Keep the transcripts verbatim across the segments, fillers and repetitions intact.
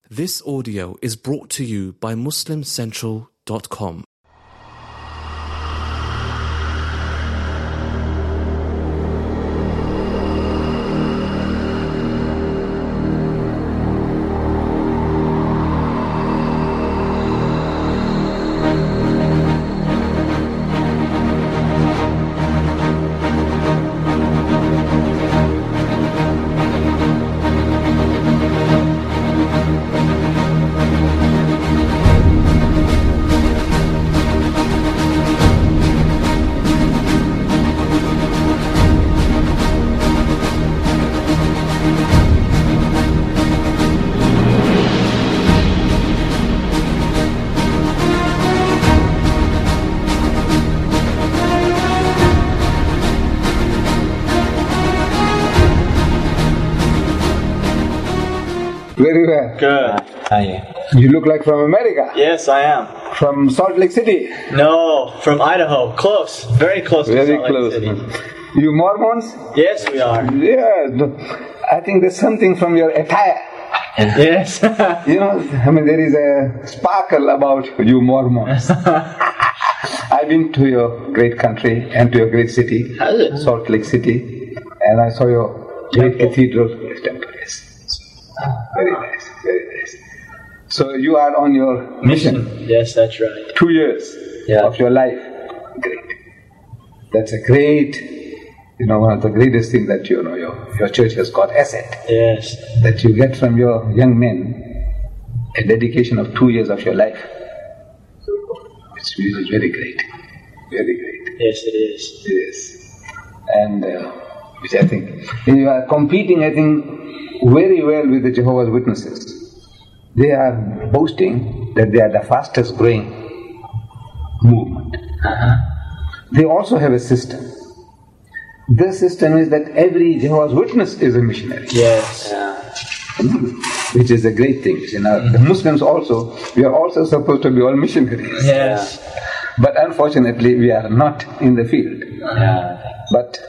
This audio is brought to you by Muslim Central dot com. Very well. Good. How are you? You look like from America. Yes, I am. From Salt Lake City. No, from Idaho. Close. Very close to Very Salt close. Lake City. You Mormons? Yes, we are. Yeah. I think there's something from your attire. Yes. You know, I mean, there is a sparkle about you Mormons. I've been to your great country and to your great city, How is it? Salt Lake City, and I saw your great Temple. cathedral. Yes, temple, yes. Very nice, very nice. So you are on your mission. Yes, that's right. Two years Yeah. of your life. Great. That's a great, you know, one of the greatest things that you know your, your church has got asset. Yes. That you get from your young men a dedication of two years of your life. It's, it is very great. Very great. Yes, it is. It is. And uh, which I think, you are competing, I think, very well with the Jehovah's Witnesses. They are boasting that they are the fastest growing movement. Uh-huh. They also have a system. Their system is that every Jehovah's Witness is a missionary. Yes. Which is a great thing. You know, mm-hmm. The Muslims also, we are also supposed to be all missionaries. Yes. But unfortunately, we are not in the field. Yeah. But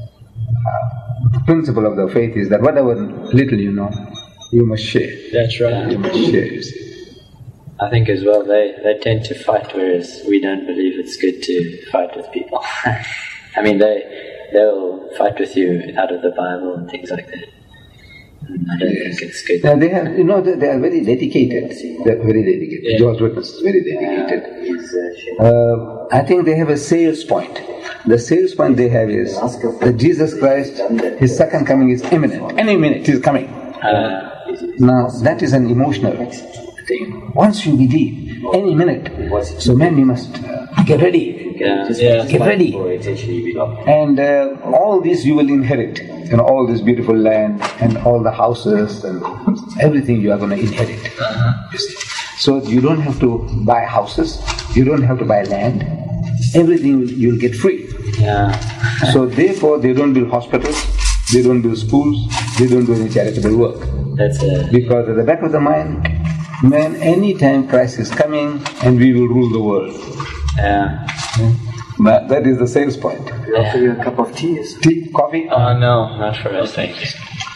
uh, the principle of the faith is that whatever little you know, you must share. That's right. You must share, you see. I think as well, they, they tend to fight, whereas we don't believe it's good to fight with people. I mean, they, they'll fight with you out of the Bible and things like that. I don't Yes. think it's good. Now they have, you know, they, they are very dedicated. They are very dedicated. Yeah. Jehovah's Witnesses, very dedicated. Uh, Uh, I think they have a sales point. The sales point they have is that Jesus Christ, His second coming is imminent. Any minute He is coming. uh, Now that is an emotional thing. Once you believe, any minute, so man, you must uh, get ready. yeah. Yeah. Get ready. And uh, all this you will inherit. You know, all this beautiful land and all the houses and everything you are going to inherit. You see. So you don't have to buy houses, you don't have to buy land, everything you'll get free. Yeah. So therefore they don't build hospitals, they don't build schools, they don't do any charitable work. That's a... Because at the back of the mind, man, any time Christ is coming and we will rule the world. Yeah. But that is the sales point. Offer you a cup of tea? Tea? Coffee? Uh, no, not for us, thank you.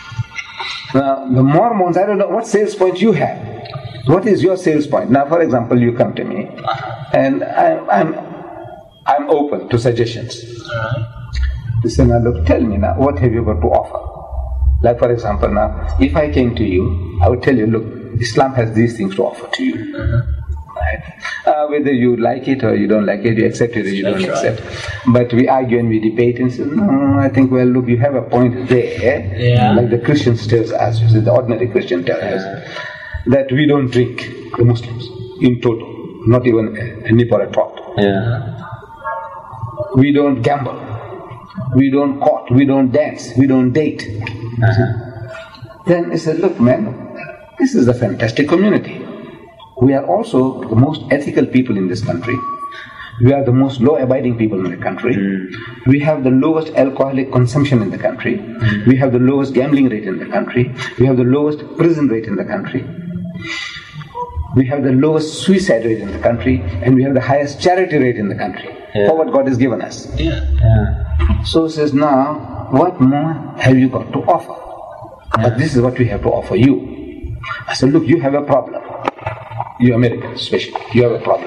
Now, the Mormons, I don't know what sales point you have. What is your sales point? Now, for example, you come to me, and I, I'm I'm open to suggestions. You say, now look, tell me now, what have you got to offer? Like, for example, now, if I came to you, I would tell you, look, Islam has these things to offer to you. Right? Uh, whether you like it or you don't like it, you accept it or you That's don't right. accept. But we argue and we debate and say, no, I think, well, look, you have a point there. Yeah. Like the Christians tells us, you see, the ordinary Christian tells us, that we don't drink, the Muslims, in total, not even a, a nip or a drop. Yeah. We don't gamble, we don't court, we don't dance, we don't date. Uh-huh. Then he said, look man, this is a fantastic community. We are also the most ethical people in this country. We are the most law-abiding people in the country. Mm. We have the lowest alcoholic consumption in the country. Mm. We have the lowest gambling rate in the country. We have the lowest prison rate in the country. We have the lowest suicide rate in the country, and we have the highest charity rate in the country, Yeah. for what God has given us. Yeah. Yeah. So he says, now, what more have you got to offer? But this is what we have to offer you. I said, look, you have a problem. You Americans especially, you have a problem.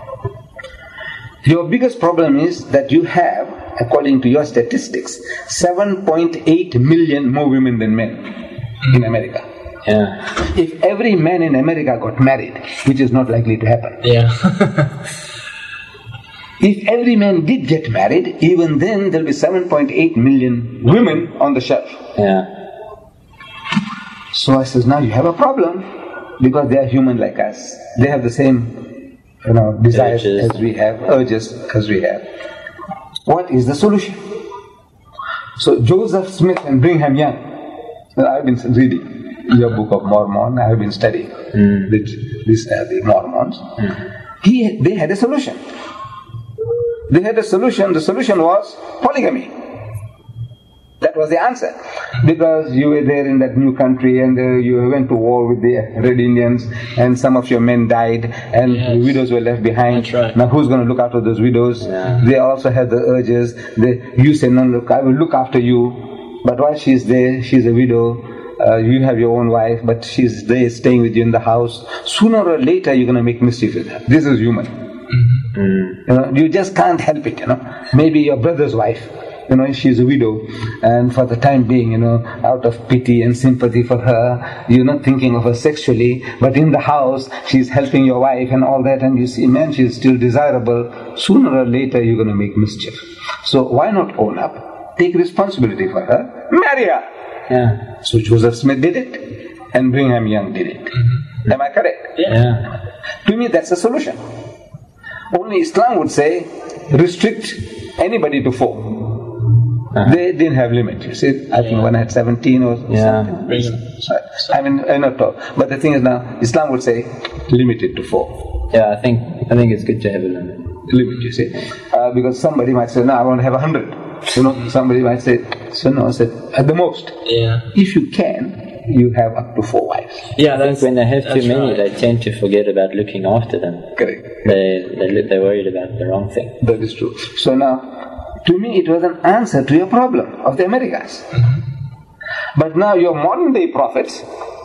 Your biggest problem is that you have, according to your statistics, seven point eight million more women than men in America. Yeah. If every man in America got married, which is not likely to happen. Yeah. If every man did get married, even then there'll be seven point eight million women on the shelf. Yeah. So I says, now you have a problem, because they are human like us. They have the same, you know, desires Urges. as we have, urges as we have. What is the solution? So Joseph Smith and Brigham Young, well, I've been reading your Book of Mormon, I've been studying mm. this, this, uh, the Mormons. Mm. He, they had a solution. They had a solution. The solution was polygamy. That was the answer. Because you were there in that new country and uh, you went to war with the Red Indians and some of your men died and Yes. the widows were left behind. That's right. Now who's going to look after those widows? Yeah. They also had the urges. They, you say, no, look, I will look after you. But while she's there, she's a widow. Uh, you have your own wife, but she's there staying with you in the house. Sooner or later you're going to make mischief with her. This is human. Mm. You know, you just can't help it, you know. Maybe your brother's wife, you know, she's a widow, and for the time being, you know, out of pity and sympathy for her, you're not thinking of her sexually, but in the house, she's helping your wife and all that, and you see, man, she's still desirable. Sooner or later, you're going to make mischief. So why not own up? Take responsibility for her, marry her. Yeah. So Joseph Smith did it, and Brigham Young did it. Mm-hmm. Am I correct? Yeah. To me, that's the solution. Only Islam would say, restrict anybody to four. Uh-huh. They didn't have limit, you see. I think one had seventeen or Yeah. something. So, I mean, I'm not talking. But the thing is now, Islam would say, limit it to four. Yeah, I think I think it's good to have a limit. Limit, you see. Uh, because somebody might say, no, I want to have a hundred. You know, somebody might say, so no, I said, at the most. Yeah. If you can, you have up to four wives. Yeah, I think that's, when they have too that's many, right. they tend to forget about looking after them. Correct. They they look- they're worried about the wrong thing. That is true. So now, to me, it was an answer to your problem of the Americas. But now your modern day prophets,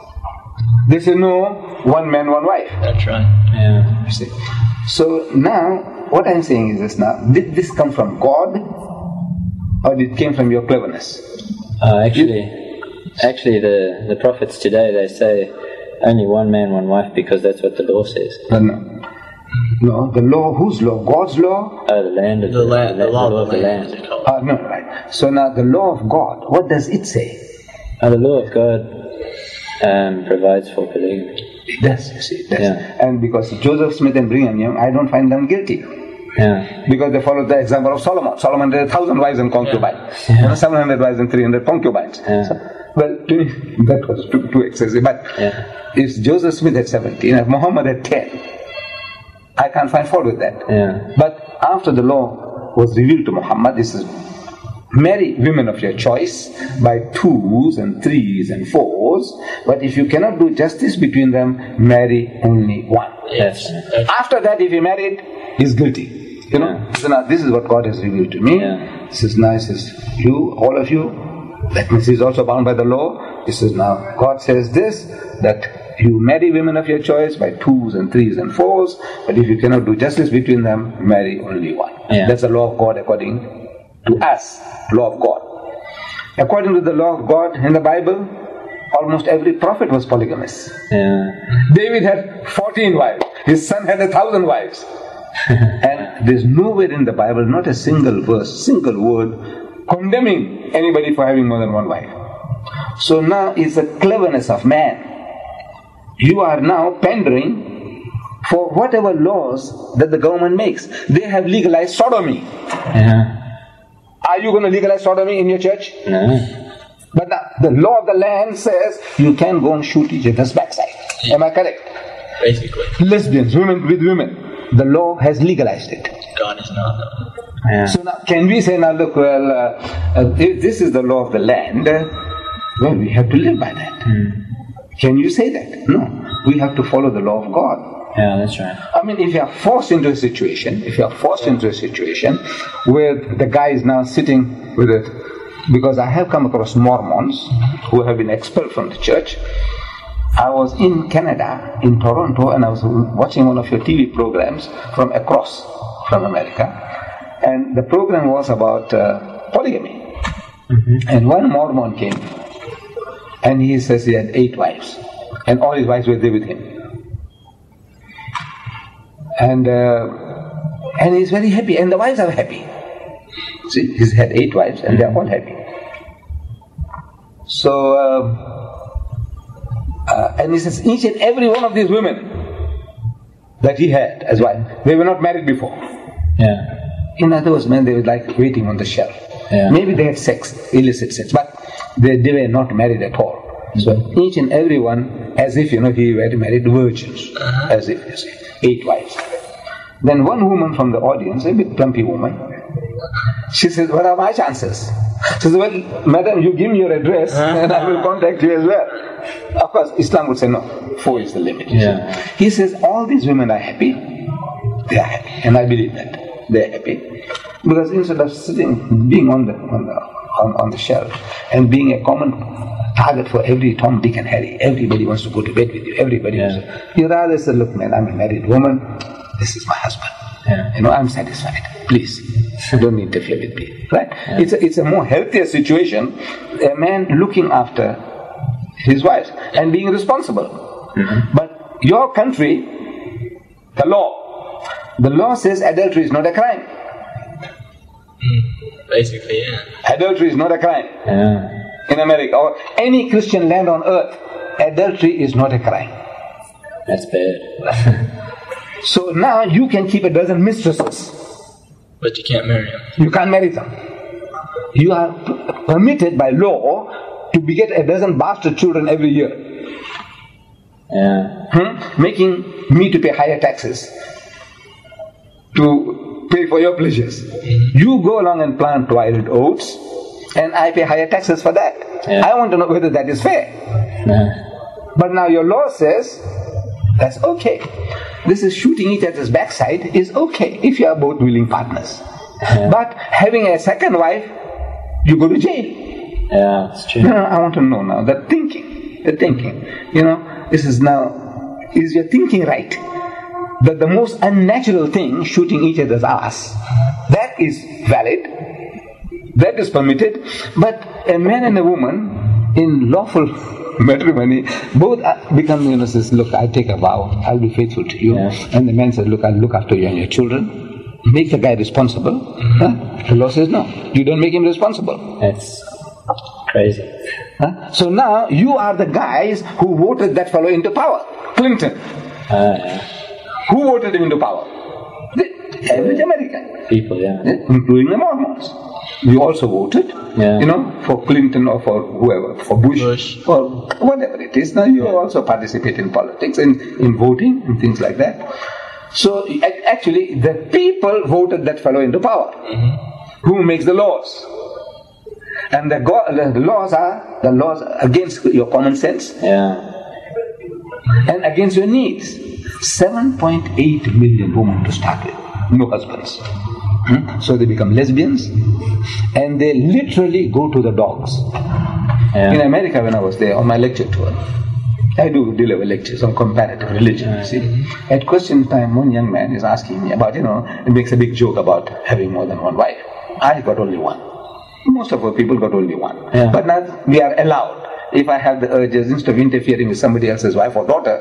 they say no, one man, one wife. That's right. Yeah. You see. So now, what I'm saying is this now, did this come from God or did it came from your cleverness? Uh, actually, actually, the the prophets today they say only one man, one wife because that's what the law says. No, no. No, the law, whose law? God's law? Oh, the land of The, the, land, the, the law of the land. is it called? Ah, no, right. So now the law of God, what does it say? Oh, the law of God um, provides for polygamy. It does, you see, it does. Yeah. And because Joseph Smith and Brigham Young, I don't find them guilty. Yeah. Because they followed the example of Solomon. Solomon had a thousand wives and concubines. Yeah. You know, seven hundred wives and three hundred concubines. Yeah. So, well, to me, that was too, too excessive. But Yeah. if Joseph Smith had seventeen, if Muhammad had ten, I can't find fault with that. Yeah. But after the law was revealed to Muhammad, this is marry women of your choice by twos and threes and fours, but if you cannot do justice between them, marry only one. Yes. That's, After that, if he married, he's guilty. You know, Yeah. so now this is what God has revealed to me. Yeah. This is nice. This is you, all of you. That means he's also bound by the law. This is now God says this, that you marry women of your choice by twos and threes and fours, but if you cannot do justice between them, marry only one. Yeah. That's the law of God according to us, law of God. According to the law of God in the Bible, almost every prophet was polygamous. Yeah. David had fourteen wives. His son had a thousand wives. And there's nowhere in the Bible, not a single verse, single word, condemning anybody for having more than one wife. So now it's the cleverness of man. You are now pandering for whatever laws that the government makes. They have legalized sodomy. Yeah. Are you going to legalize sodomy in your church? No. But now, the law of the land says you can go and shoot each other's backside. Am I correct? basically. Lesbians, women with women. The law has legalized it. God is not. Yeah. So now, can we say, now look, well, uh, uh, if this is the law of the land, uh, well, we have to live by that. Mm. Can you say that? No. We have to follow the law of God. Yeah, that's right. I mean, if you are forced into a situation, if you are forced into a situation where the guy is now sitting with it, because I have come across Mormons who have been expelled from the church, I was in Canada, in Toronto, and I was watching one of your T V programs from across from America, and the program was about uh, polygamy. Mm-hmm. And one Mormon came, and he says he had eight wives, and all his wives were there with him. And uh, and he's very happy, and the wives are happy. See, he's had eight wives, and they're all happy. So, uh, uh, and he says each and every one of these women that he had as wife, they were not married before. Yeah. In other words, man, they were like waiting on the shelf. Yeah. Maybe they had sex, illicit sex, but they, they were not married at all. Mm-hmm. So each and every one, as if, you know, he had married virgins, uh-huh. as if, you see, eight wives. Then one woman from the audience, a bit plumpy woman, she says, what are my chances? She says, well, madam, you give me your address uh-huh. and I will contact you as well. Of course, Islam would say, no, four is the limit. Yeah. He says, all these women are happy. They are happy, and I believe that. They are happy. Because instead of sitting, being on the, on the, on, on the shelf and being a common target for every Tom, Dick and Harry, everybody wants to go to bed with you, everybody yeah. wants to, you rather say, look man, I'm a married woman, this is my husband. Yeah. You know, I'm satisfied. Please, don't interfere with me. Right? Yeah. It's, a, it's a more healthier situation, a man looking after his wife and being responsible. Mm-hmm. But your country, the law, the law says adultery is not a crime. Mm, basically, yeah. Adultery is not a crime. Yeah. In America or any Christian land on earth, adultery is not a crime. That's bad. So now you can keep a dozen mistresses. But you can't marry them. You can't marry them. You are p- permitted by law to beget a dozen bastard children every year. Yeah. Hmm? Making me to pay higher taxes to pay for your pleasures. Mm-hmm. You go along and plant wild oats and I pay higher taxes for that. Yeah. I want to know whether that is fair. Yeah. But now your law says that's okay. This is shooting each other's backside is okay if you are both willing partners. Yeah. But having a second wife, you go to jail. Yeah, it's true. No, no, I want to know now, the thinking, the thinking. You know, this is now, is your thinking right? That the most unnatural thing, shooting each other's ass, that is valid, that is permitted, but a man and a woman in lawful matrimony, both become, you know, says, look, I take a vow, I'll be faithful to you. Yeah. And the man says, look, I'll look after you and your children. Make the guy responsible. Mm-hmm. Huh? The law says, no, you don't make him responsible. That's crazy. Huh? So now, you are the guys who voted that fellow into power. Clinton. Uh, yeah. Who voted him into power? The average American. People, yeah. Including the Mormons. You also voted, yeah. you know, for Clinton or for whoever, for Bush, Bush. or whatever it is. Now you yeah. also participate in politics and in voting and things like that. So actually, the people voted that fellow into power. Mm-hmm. Who makes the laws? And the, go- the laws are the laws against your common sense, yeah. and against your needs. seven point eight million women to start with, no husbands. Hmm? So they become lesbians and they literally go to the dogs. Yeah. In America, when I was there on my lecture tour, I do deliver lectures on comparative religion, you see. At question time, one young man is asking me about, you know, he makes a big joke about having more than one wife. I got only one. Most of our people got only one. Yeah. But now we are allowed. If I have the urges, instead of interfering with somebody else's wife or daughter,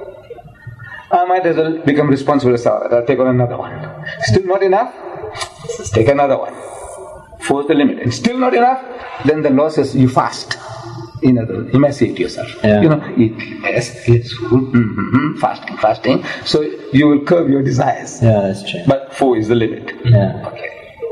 I might as well become responsible. So I'll take on another one. Still not enough? Let's take another one. Force the limit. And still not enough? Then the law says you fast. In other words, emancipate yourself. Yeah. You know, eat less, eat food, mm-hmm, fasting, fasting. So you will curb your desires. Yeah, that's true. But four is the limit. Yeah. Okay.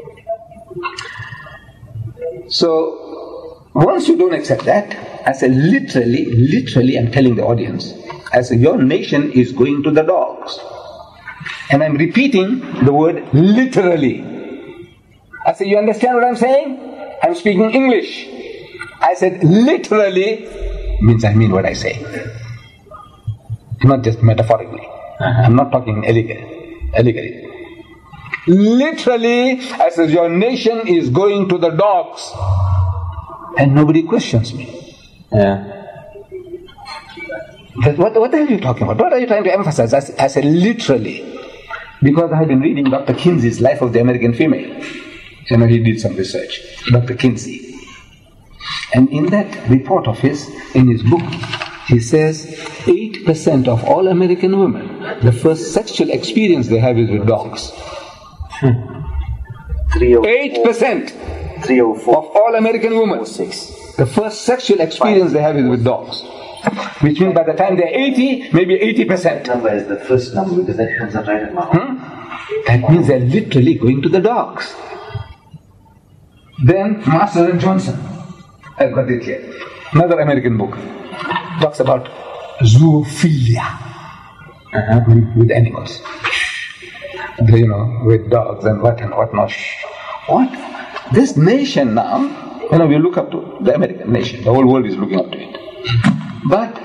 So once you don't accept that, I say literally, literally, I'm telling the audience, I say your nation is going to the dogs. And I'm repeating the word literally. I say, you understand what I'm saying? I'm speaking English. I said literally means I mean what I say. Not just metaphorically. Uh-huh. I'm not talking allegory. allegory. Literally, I said, your nation is going to the dogs. And nobody questions me. Yeah. But what, what are you talking about? What are you trying to emphasize? I, I said literally. Because I have been reading Doctor Kinsey's Life of the American Female. You know, he did some research. Doctor Kinsey. And in that report of his, in his book, he says eight percent of all American women, the first sexual experience they have is with dogs. eight percent three oh four of all American women, the first sexual experience they have is with dogs. Which means by the time they're eighty, maybe eighty percent. Number is the first number because that comes up right at my home. Hmm? That means they're literally going to the dogs. Then Master and Johnson, I've got it here. Another American book talks about zoophilia uh-huh. with, with animals. You know, with dogs and what and what not. What? This nation now, you know, we look up to the American nation. The whole world is looking up to it. But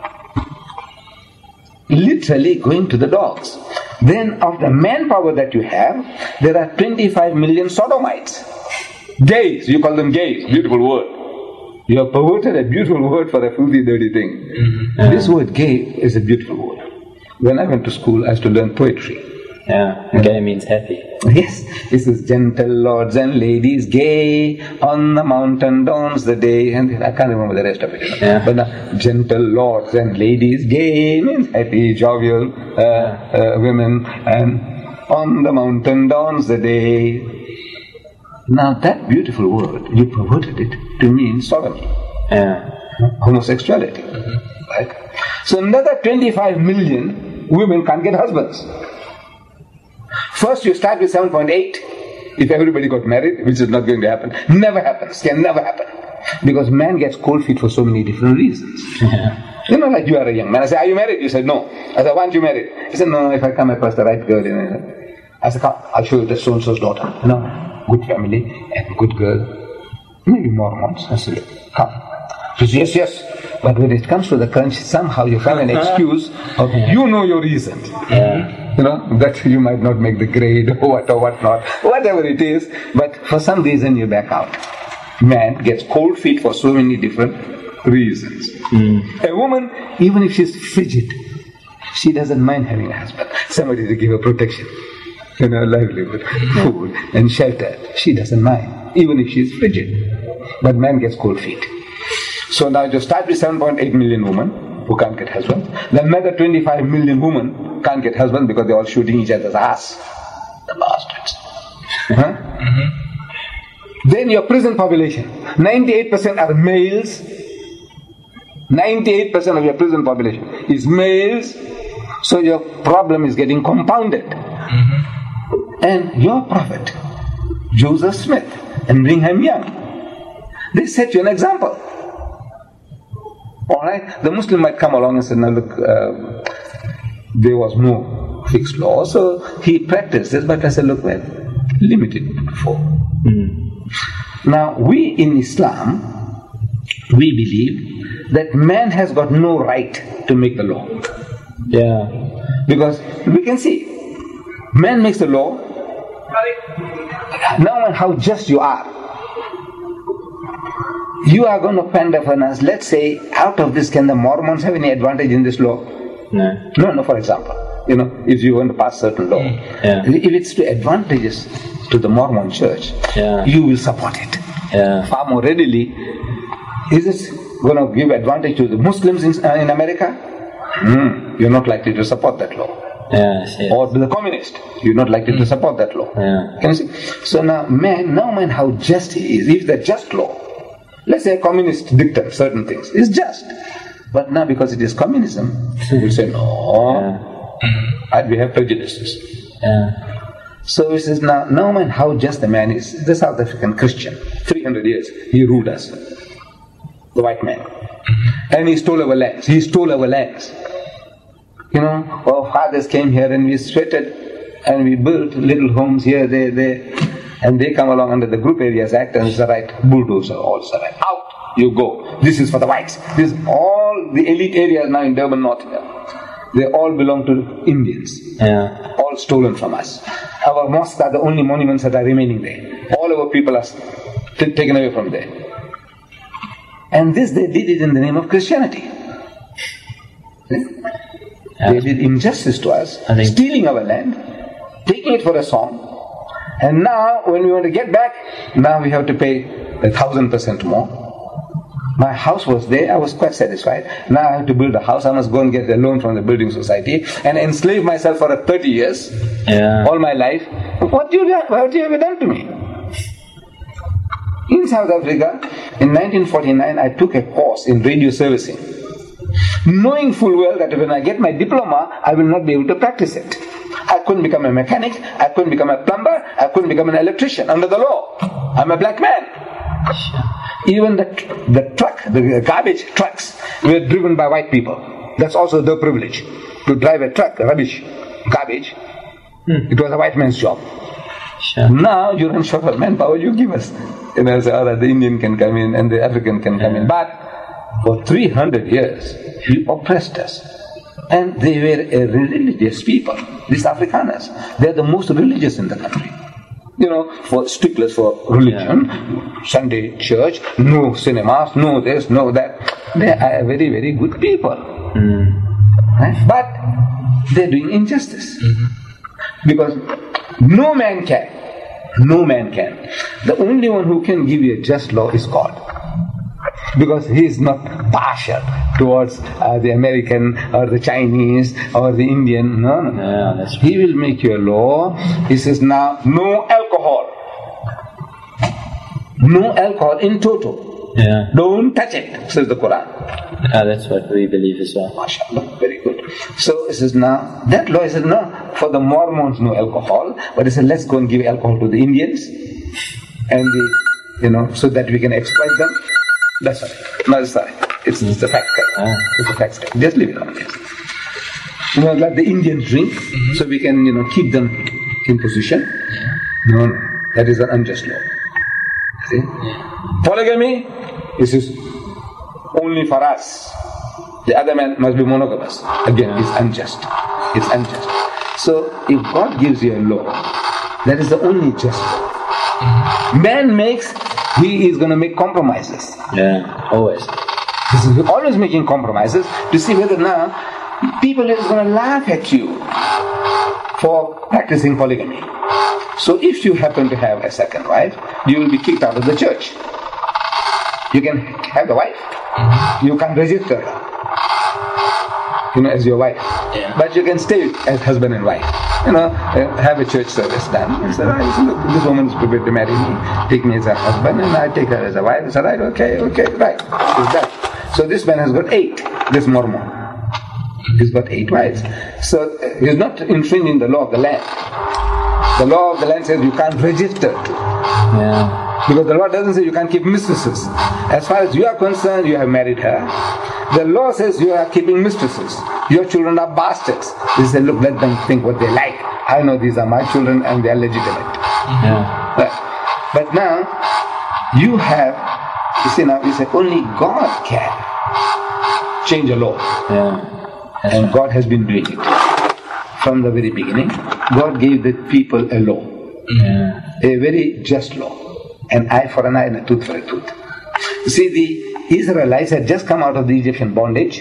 literally going to the dogs. Then of the manpower that you have, there are twenty-five million sodomites. Gays, you call them gays, beautiful word. You have perverted a beautiful word for a filthy, dirty thing. Mm-hmm. Uh, this word gay is a beautiful word. When I went to school, I used to learn poetry. Yeah, gay means happy. Yes, this is gentle lords and ladies, gay on the mountain dawns the day, and I can't remember the rest of it. You know? Yeah. But now, gentle lords and ladies, gay means happy, jovial uh, uh, women, and on the mountain dawns the day. Now that beautiful word, you perverted it to mean sodomy, yeah. homosexuality, mm-hmm. right? So another twenty-five million women can't get husbands. First you start with seven point eight, if everybody got married, which is not going to happen. Never happens, can never happen. Because man gets cold feet for so many different reasons. Yeah. You know, like you are a young man. I say, are you married? You said, no. I said, why aren't you married? He said, no, if I come across the right girl. You know. I said, come, I'll show you the so-and-so's daughter. You know, good family and good girl. Maybe Mormons. I said, come. He says, yes, yes. But when it comes to the crunch, somehow you find an excuse of, you know your reason. Yeah. You know, that you might not make the grade or what or what not, whatever it is, but for some reason you back out. Man gets cold feet for so many different reasons. Mm. A woman, even if she's frigid, she doesn't mind having a husband, somebody to give her protection, you know, livelihood, food and shelter. She doesn't mind, even if she's frigid. But man gets cold feet. So now you start with seven point eight million women who can't get husbands. Then another twenty-five million women can't get husbands because they're all shooting each other's ass. The bastards. Huh? Mm-hmm. Then your prison population. ninety-eight percent are males. ninety-eight percent of your prison population is males. So your problem is getting compounded. Mm-hmm. And your prophet, Joseph Smith and Brigham Young, they set you an example. Alright, the Muslim might come along and say, now look, uh, there was no fixed law, so he practiced this, but I said, look, well, limited for. Mm. Now, we in Islam, we believe that man has got no right to make the law. Yeah. Because we can see, man makes the law, now and how just you are. You are going to pander for us. Let's say, out of this, can the Mormons have any advantage in this law? No. No, no, for example, you know, if you want to pass certain law, yeah. if it's to advantages to the Mormon church, yeah. you will support it. Yeah. Far more readily. Is it going to give advantage to the Muslims in, uh, in America? Mm, you're not likely to support that law. Yes, yes. Or to the communist, you're not likely mm. to support that law. Yeah. Can you see? So now, man, now man, how just he is. If the just law, let's say a communist dictates certain things, it's just. But now because it is communism, we'll say, no, yeah. we have prejudices. Yeah. So he says, now, now man, how just the man is. The South African Christian, three hundred years, he ruled us, the white man. Mm-hmm. And he stole our lands, he stole our lands. You know, our fathers came here and we sweated and we built little homes here, there, there. And they come along under the Group Areas Act and it's the right, bulldozer, all the right. Out you go. This is for the whites. This is all the elite areas now in Durban, North here. They all belong to Indians. Yeah. All stolen from us. Our mosques are the only monuments that are remaining there. All our people are t- taken away from there. And this they did it in the name of Christianity. They did injustice to us, I think- stealing our land, taking it for a song, and now when we want to get back, now we have to pay a thousand percent more. My house was there, I was quite satisfied. Now I have to build a house, I must go and get a loan from the building society and enslave myself for a thirty years, Yeah. all my life. What do you what do you have done to me? In South Africa, in nineteen forty-nine, I took a course in radio servicing, knowing full well that when I get my diploma, I will not be able to practice it. I couldn't become a mechanic, I couldn't become a plumber, I couldn't become an electrician under the law. I'm a black man. Even the, the truck, the garbage trucks were driven by white people. That's also their privilege. To drive a truck, rubbish, garbage, Hmm. it was a white man's job. Sure. Now you're in short of manpower, you give us. You know, say, all right, the Indian can come in and the African can come in. But for three hundred years, you oppressed us. And they were a religious people, these Afrikaners. They're the most religious in the country. You know, for sticklers for religion, Sunday church, no cinemas, no this, no that. They are very, very good people. Right? But they're doing injustice. Because no man can. No man can. The only one who can give you a just law is God. Because he is not partial towards uh, the American or the Chinese or the Indian. No, no. Yeah, that's He will make you a law. He says now, no alcohol. No alcohol in total. Yeah. Don't touch it, says the Quran. Ah, that's what we believe as well. MashaAllah, very good. So it says now, that law is no, for the Mormons no alcohol, but it says let's go and give alcohol to the Indians, and the, you know, so that we can exploit them. That's right. No, it's sorry. It's, it's a fact. Ah. It's a fact. Just leave it on. Yes. You know, let the Indians drink, so we can, you know, keep them in position. No, no. That is an unjust law. See? Polygamy, this is only for us. The other man must be monogamous. Again, it's unjust. It's unjust. So, if God gives you a law, that is the only just law. Man makes, he is going to make compromises. Yeah, always. This is always making compromises to see whether now people are going to laugh at you for practicing polygamy. So if you happen to have a second wife, you will be kicked out of the church. You can have the wife. You can't register her, you know, as your wife. Yeah. But you can stay as husband and wife. You know, uh, have a church service done. You say, right, look, this woman is prepared to marry me. Take me as a husband and I take her as a wife. I said, right, okay, okay, right. Is that. So this man has got eight, this Mormon. He's got eight wives. So uh, he's not infringing the law of the land. The law of the land says you can't register to. Yeah. Because the law doesn't say you can't keep mistresses. As far as you are concerned, you have married her. The law says you are keeping mistresses. Your children are bastards. They say, look, let them think what they like. I know these are my children and they are legitimate. Yeah. But, but now, you have, you see now, you say only God can change a law. Yeah. That's And right. God has been doing it. From the very beginning, God gave the people a law. Yeah. A very just law. An eye for an eye and a tooth for a tooth. You see, the Israelites had just come out of the Egyptian bondage.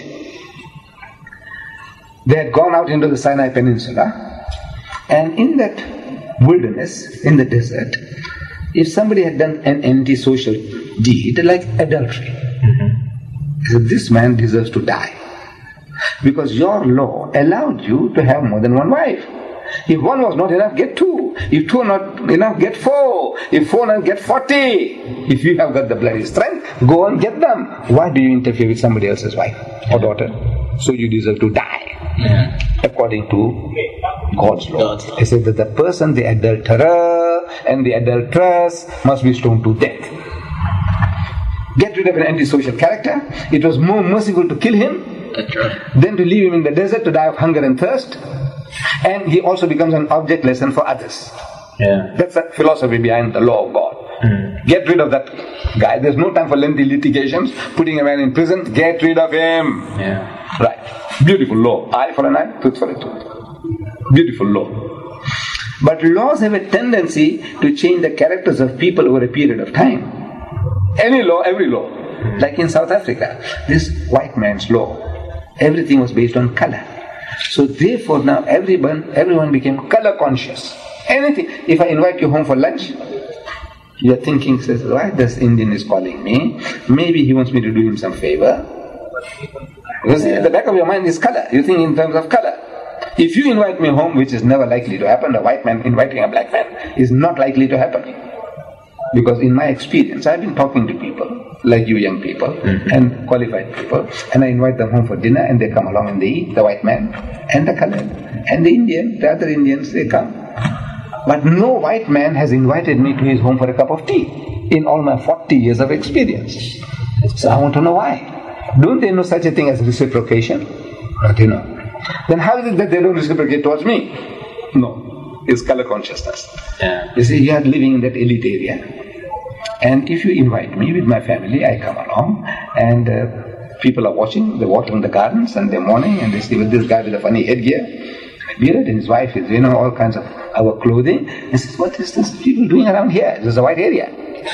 They had gone out into the Sinai Peninsula. And in that wilderness, in the desert, if somebody had done an antisocial deed like adultery, they said, this man deserves to die. Because your law allowed you to have more than one wife. If one was not enough, get two. If two are not enough, get four. If four not, get forty. If you have got the bloody strength, go and get them. Why do you interfere with somebody else's wife or daughter? So you deserve to die. Yeah. According to God's law. God's law. They said that the person, the adulterer and the adulteress must be stoned to death. Get rid of an antisocial character. It was more merciful to kill him That's right. than to leave him in the desert to die of hunger and thirst. And he also becomes an object lesson for others. Yeah. That's the philosophy behind the law of God. Mm. Get rid of that guy. There's no time for lengthy litigations, putting a man in prison. Get rid of him. Yeah. Right. Beautiful law. Eye for an eye, tooth for a tooth. Beautiful law. But laws have a tendency to change the characters of people over a period of time. Any law, every law. Like in South Africa, this white man's law, everything was based on color. So therefore now everyone, everyone became color conscious. Anything. If I invite you home for lunch, you're thinking, says, why this Indian is calling me? Maybe he wants me to do him some favor. Because at the back of your mind is color. You think in terms of color. If you invite me home, which is never likely to happen, a white man inviting a black man is not likely to happen. Because in my experience, I've been talking to people, like you young people, mm-hmm. and qualified people, and I invite them home for dinner, and they come along and they eat, the white man, and the colored, and the Indian, the other Indians, they come. But no white man has invited me to his home for a cup of tea in all my forty years of experience. So I want to know why. Don't they know such a thing as reciprocation? But you know. Then how is it that they don't reciprocate towards me? No. It's color consciousness. Yeah. You see, you are living in that elite area. And if you invite me with my family, I come along, and uh, people are watching, they're watering the gardens, and they're mourning, and they see with this guy with a funny headgear, and a beard, and his wife is, you know, all kinds of our clothing. And says, what is this people doing around here? This is a white area.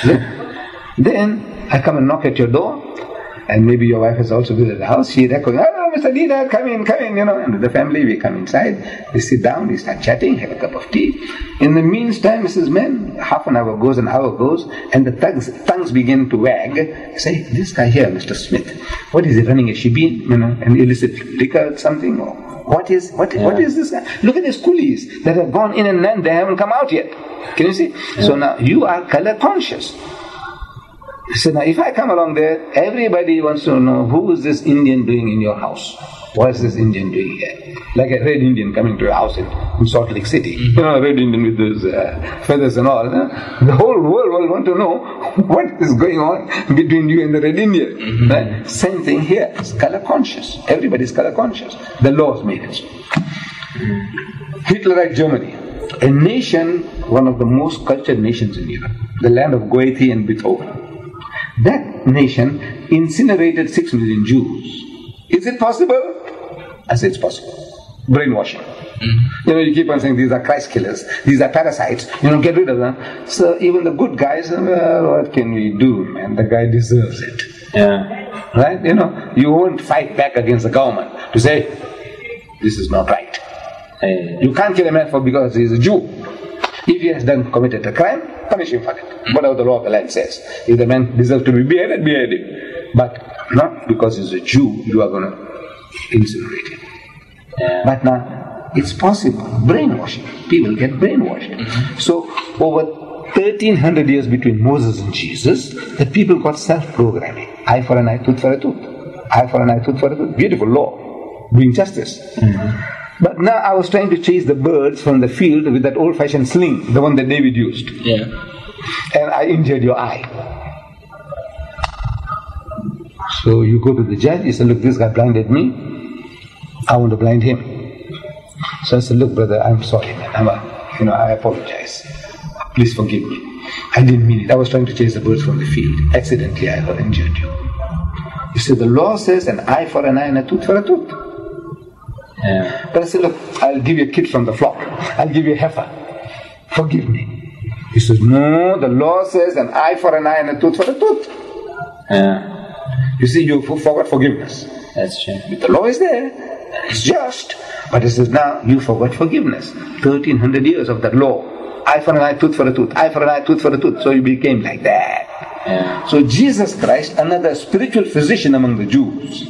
Then I come and knock at your door, and maybe your wife has also visited the house. She recognizes, oh, Mister Leader, come in, come in, you know. And the family, we come inside, we sit down, we start chatting, have a cup of tea. In the meantime, Missus Men, half an hour goes, an hour goes, and the tongues, tongues begin to wag. Say, this guy here, Mister Smith, what is he running a shebeen, you know, an illicit liquor or something? Or what is, what, yeah. what is this guy? Look at these coolies that have gone in and then they haven't come out yet. Can you see? Yeah. So now you are color conscious. So now if I come along there, everybody wants to know, who is this Indian doing in your house? What is this Indian doing here? Like a red Indian coming to your house in, in Salt Lake City. Mm-hmm. You know, a red Indian with those uh, feathers and all. Huh? The whole world will want to know what is going on between you and the red Indian. Mm-hmm. Right? Same thing here. It's color conscious. Everybody is color conscious. The laws made it. Mm-hmm. Hitlerite Germany. A nation, one of the most cultured nations in Europe. The land of Goethe and Beethoven. That nation incinerated six million Jews. Is it possible? I say it's possible. Brainwashing. Mm-hmm. You know, you keep on saying these are Christ killers, these are parasites, you know, get rid of them. So even the good guys, well, what can we do, man? The guy deserves it. Yeah. Right? You know, you won't fight back against the government to say, this is not right. Hey. You can't kill a man for because he's a Jew. If he has done committed a crime, punish him for it. Whatever the law of the land says. If the man deserves to be beheaded, behead him. But not because he's a Jew, you are going to incinerate him. Yeah. But now, it's possible. Brainwashing. People get brainwashed. Mm-hmm. So, over thirteen hundred years between Moses and Jesus, the people got self-programming. Eye for an eye, tooth for a tooth. Eye for an eye, tooth for a tooth. Beautiful law. Doing justice. Mm-hmm. But now I was trying to chase the birds from the field with that old-fashioned sling, the one that David used. Yeah. And I injured your eye. So you go to the judge, you say, look, this guy blinded me. I want to blind him. So I said, look, brother, I'm sorry, man. I'm a, you know, I apologize. Please forgive me. I didn't mean it. I was trying to chase the birds from the field. Accidentally, I have injured you. You see, the law says an eye for an eye and a tooth for a tooth. Yeah. But I said, look, I'll give you a kid from the flock. I'll give you a heifer. Forgive me. He says, no, the law says an eye for an eye and a tooth for a tooth. Yeah. You see, you forgot forgiveness. That's true. But the law is there. It's just. But it says, now you forgot forgiveness. thirteen hundred years of that law. Eye for an eye, tooth for a tooth. Eye for an eye, tooth for a tooth. So you became like that. Yeah. So Jesus Christ, another spiritual physician among the Jews,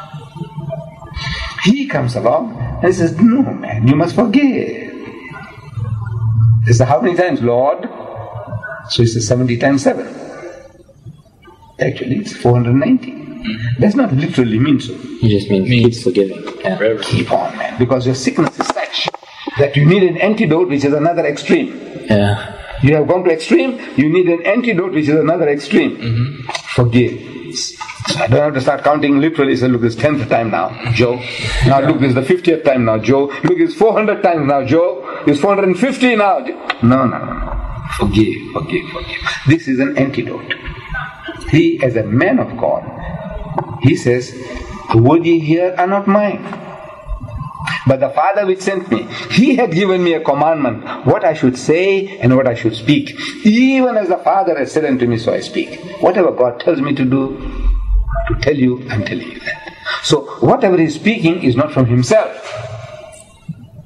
he comes along and says, no, man, you must forgive. He says, how many times, Lord? So he says, seventy times seven. Actually, it's four hundred ninety. Mm-hmm. Does not literally mean so. It just means keep forgiving. Yeah. Keep on, man, because your sickness is such that you need an antidote, which is another extreme. Yeah. You have gone to extreme, you need an antidote, which is another extreme. Mm-hmm. Forgive. I don't have to start counting literally. Say, look, it's tenth time now, Joe. Now look, this is the fiftieth time now, Joe. Look, it's four hundred times now, Joe. It's four hundred fifty now. No, no, no, no. Forgive, forgive, forgive. This is an antidote. He, as a man of God, he says, the word ye hear are not mine, but the Father which sent me, he had given me a commandment, what I should say and what I should speak. Even as the Father has said unto me, so I speak. Whatever God tells me to do, to tell you, I'm telling you that. So whatever he's speaking is not from himself.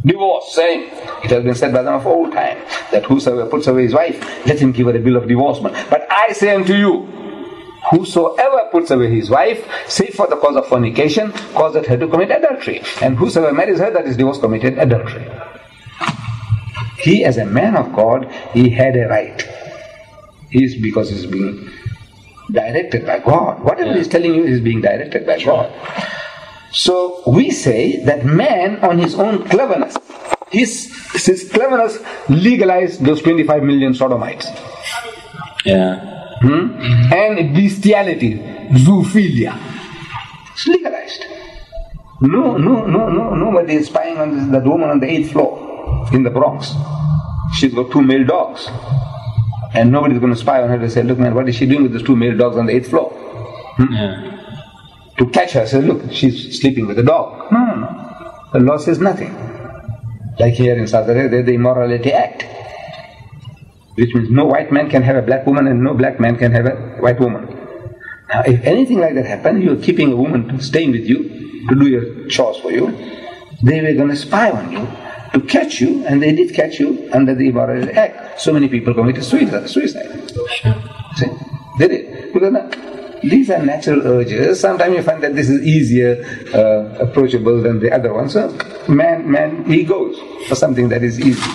Divorce, same. It has been said by them of old time that whosoever puts away his wife, let him give her a bill of divorcement. But I say unto you, whosoever puts away his wife, save for the cause of fornication, causeth her to commit adultery. And whosoever marries her that is divorced committed adultery. He, as a man of God, he had a right. He is because he's being directed by God. Whatever yeah. he's telling you is being directed by sure. God. So we say that man on his own cleverness, his, his cleverness legalized those twenty-five million sodomites. Yeah. Hmm? And bestiality, zoophilia. It's legalized. No, no, no, no, nobody is spying on this, that woman on the eighth floor in the Bronx. She's got two male dogs. And nobody's going to spy on her to say, look man, what is she doing with these two male dogs on the eighth floor? Hmm? Yeah. To catch her, say, look, she's sleeping with a dog. No, no, no. The law says nothing. Like here in South Arabia, the Immorality Act, which means no white man can have a black woman and no black man can have a white woman. Now, if anything like that happened, you're keeping a woman staying with you to do your chores for you, they were going to spy on you to catch you, and they did catch you under the Immorality Act. So many people committed suicide. suicide. See? They did. Because now, these are natural urges. Sometimes you find that this is easier uh, approachable than the other one. So man, man, he goes for something that is easy.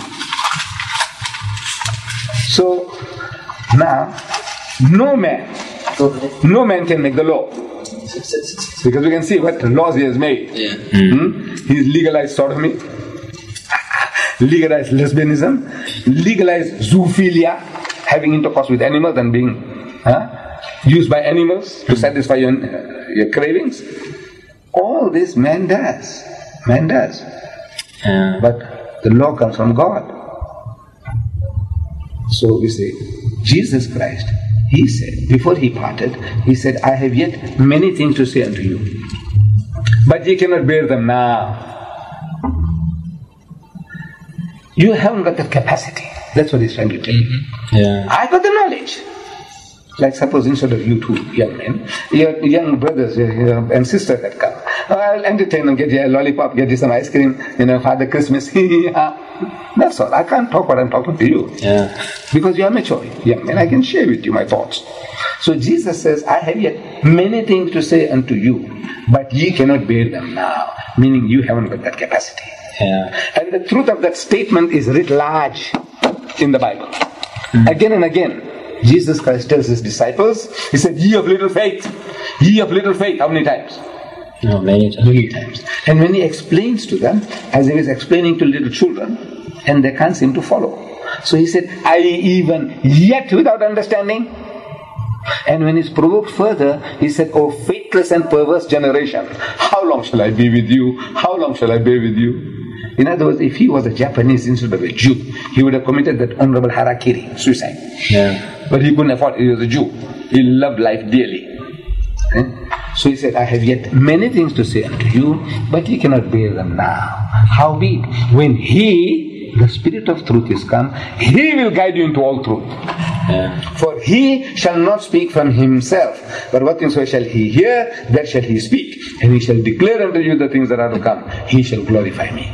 So now, no man, no man can make the law. Because we can see what laws he has made. Yeah. Hmm? He's legalized sodomy, legalized lesbianism, legalized zoophilia, having intercourse with animals and being huh, used by animals to satisfy your, uh, your cravings. All this man does. Man does. Yeah. But the law comes from God. So we say, Jesus Christ, he said, before he parted, he said, I have yet many things to say unto you, but ye cannot bear them now. You haven't got the capacity. That's what he's trying to tell you. Mm-hmm. Yeah. I got the knowledge. Like suppose instead of you two young men, your young brothers your, and sisters that come. I'll entertain them, get you a lollipop, get you some ice cream, you know, Father Christmas. That's all. I can't talk what I'm talking to you. Yeah. Because you are mature young men, I can share with you my thoughts. So Jesus says, I have yet many things to say unto you, but ye cannot bear them now. Meaning you haven't got that capacity. Yeah. And the truth of that statement is writ large in the Bible. Mm. Again and again, Jesus Christ tells his disciples, he said, ye of little faith, ye of little faith. How many times? No, many times. Many times. And when he explains to them, as he was explaining to little children, and they can't seem to follow. So he said, I even yet without understanding. And when he's provoked further, he said, O faithless and perverse generation, how long shall I be with you? How long shall I bear with you? In other words, if he was a Japanese instead of a Jew, he would have committed that honorable harakiri, suicide. Yeah. But he couldn't afford it. He was a Jew. He loved life dearly. Eh? So he said, I have yet many things to say unto you, but ye cannot bear them now. Howbeit, when he, the Spirit of truth, is come, he will guide you into all truth. Yeah. For he shall not speak from himself, but what things shall he hear, that shall he speak. And he shall declare unto you the things that are to come. He shall glorify me.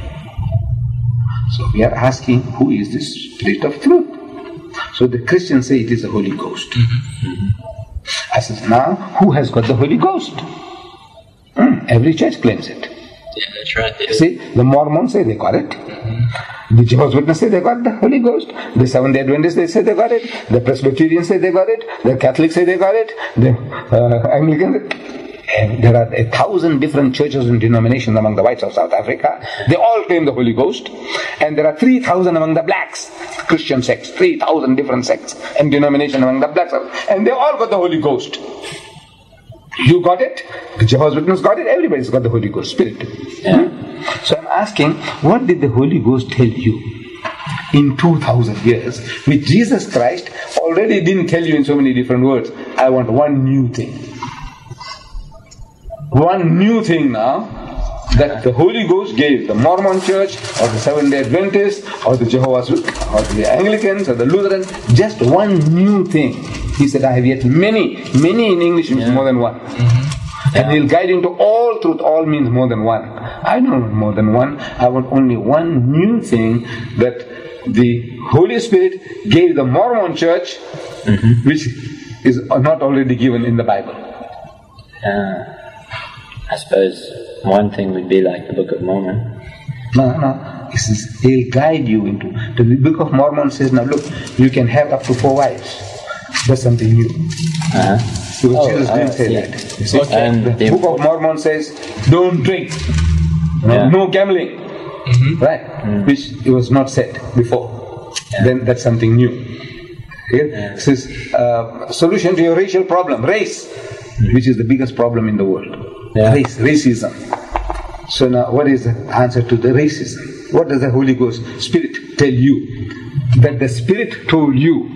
So we are asking, who is this Spirit of truth? So the Christians say it is the Holy Ghost. Mm-hmm. Mm-hmm. I said, now, who has got the Holy Ghost? Mm, every church claims it. Yeah, that's right. Yeah. See, the Mormons say they got it. Mm-hmm. The Jehovah's Witnesses say they got the Holy Ghost. The Seventh-day Adventists they say they got it. The Presbyterians say they got it. The Catholics say they got it. The uh, Anglicans. And there are a thousand different churches and denominations among the whites of South Africa. They all claim the Holy Ghost. And there are three thousand among the blacks, Christian sects, three thousand different sects and denominations among the blacks. And they all got the Holy Ghost. You got it, the Jehovah's Witnesses got it, everybody's got the Holy Ghost Spirit. Yeah. Hmm? So I'm asking, what did the Holy Ghost tell you in two thousand years, which Jesus Christ already didn't tell you in so many different words? I want one new thing. One new thing now that the Holy Ghost gave the Mormon Church or the Seventh-day Adventists or the Jehovah's or the Anglicans or the Lutherans, just one new thing. He said, I have yet many, many in English means yeah. more than one. Mm-hmm. Yeah. And he'll guide you into all truth, all means more than one. I don't want more than one. I want only one new thing that the Holy Spirit gave the Mormon church, mm-hmm. which is not already given in the Bible. Uh, I suppose one thing would be like the Book of Mormon. No, no. He says he'll guide you into. The Book of Mormon says, now look, you can have up to four wives. That's something new. Uh-huh. Because oh, Jesus didn't oh, say yeah. that. You see? Okay. The, the Book of Mormon says, don't drink. No, yeah. no gambling. Mm-hmm. Right? Mm. Which it was not said before. Yeah. Then that's something new. Okay? Yeah. It says, uh, solution to your racial problem, race, mm. which is the biggest problem in the world. Yeah. Race, racism. So now, what is the answer to the racism? What does the Holy Ghost Spirit tell you? That the Spirit told you.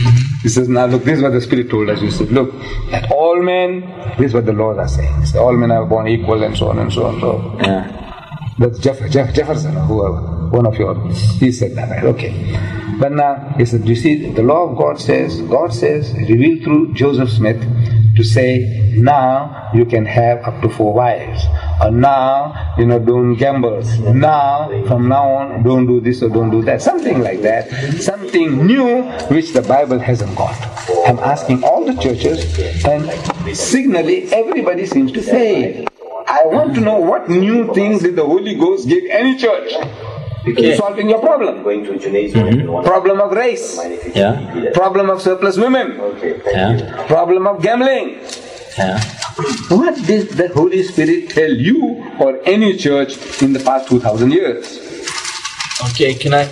He says, now look, this is what the Spirit told us. He said, look, that all men, this is what the laws are saying. He said, all men are born equal and so on and so on. So, yeah. That's Jeff, Jeff, Jefferson, or whoever, one of your, he said that, right? Okay. But now, he said, you see, the law of God says, God says, revealed through Joseph Smith, to say, now you can have up to four wives. Or now, you know, don't gamble. Now, from now on, don't do this or don't do that. Something like that. Something new which the Bible hasn't got. I'm asking all the churches, and signally everybody seems to say, I want to know what new things did the Holy Ghost give any church in solving your problem. Mm-hmm. Problem of race. Yeah. Problem of surplus women. Yeah. Problem of gambling. Yeah. What did the Holy Spirit tell you or any church in the past two thousand years? Okay, can I...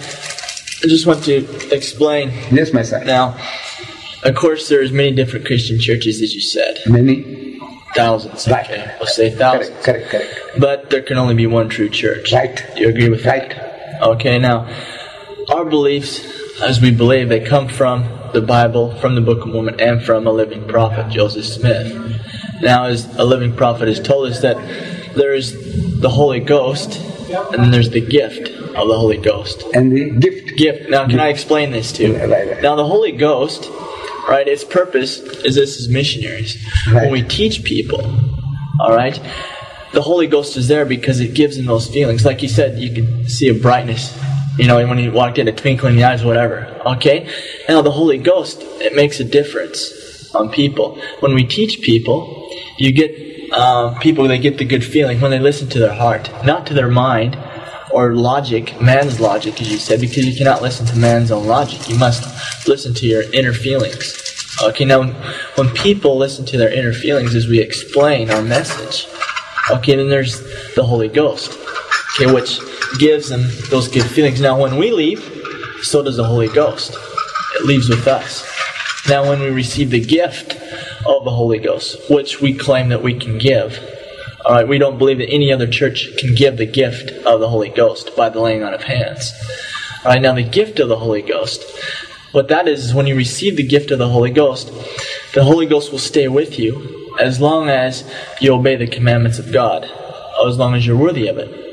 I just want to explain. Yes, my son. Now, of course, there's many different Christian churches, as you said. Many? Thousands. Right. Okay, we'll say thousands. Correct, correct, correct. But there can only be one true church. Right. Do you agree with right. that? Okay, now, our beliefs, as we believe, they come from the Bible, from the Book of Mormon, and from a living prophet, Joseph Smith. Now, as a living prophet has told us that there's the Holy Ghost, and then there's the gift of the Holy Ghost. And the gift. Gift. Now, can gift. I explain this too? Right, right. Now, the Holy Ghost, right, its purpose is this as missionaries. Right. When we teach people, all right, the Holy Ghost is there because it gives them those feelings. Like you said, you can see a brightness, you know, when you walked in, a twinkle in the eyes, whatever. Okay? Now, the Holy Ghost, it makes a difference on people. When we teach people, you get uh, people, they get the good feeling when they listen to their heart, not to their mind or logic, man's logic, as you said, because you cannot listen to man's own logic. You must listen to your inner feelings. Okay, now, when people listen to their inner feelings as we explain our message, okay, then there's the Holy Ghost, okay, which gives them those good feelings. Now, when we leave, so does the Holy Ghost. It leaves with us. Now, when we receive the gift of the Holy Ghost, which we claim that we can give, all right, we don't believe that any other church can give the gift of the Holy Ghost by the laying on of hands. All right, now the gift of the Holy Ghost, what that is, is when you receive the gift of the Holy Ghost, the Holy Ghost will stay with you as long as you obey the commandments of God, or as long as you're worthy of it.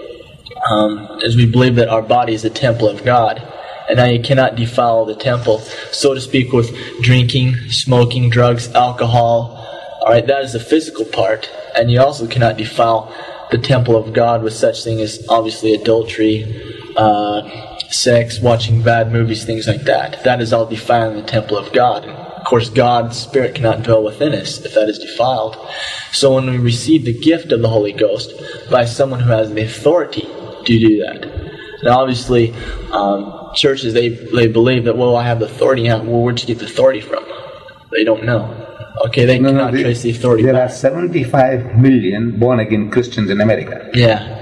Um, as we believe that our body is a temple of God, and now you cannot defile the temple, so to speak, with drinking, smoking, drugs, alcohol. All right, that is the physical part, and you also cannot defile the temple of God with such things as obviously adultery, uh, sex, watching bad movies, things like that. That is all defiling the temple of God. And of course, God's Spirit cannot dwell within us if that is defiled. So when we receive the gift of the Holy Ghost by someone who has the authority to do that. Now, obviously, um, churches, they they believe that, well, I have the authority. Well, where'd you get the authority from? They don't know. Okay, they no, cannot no, they, trace the authority There back. are seventy-five million born-again Christians in America. Yeah.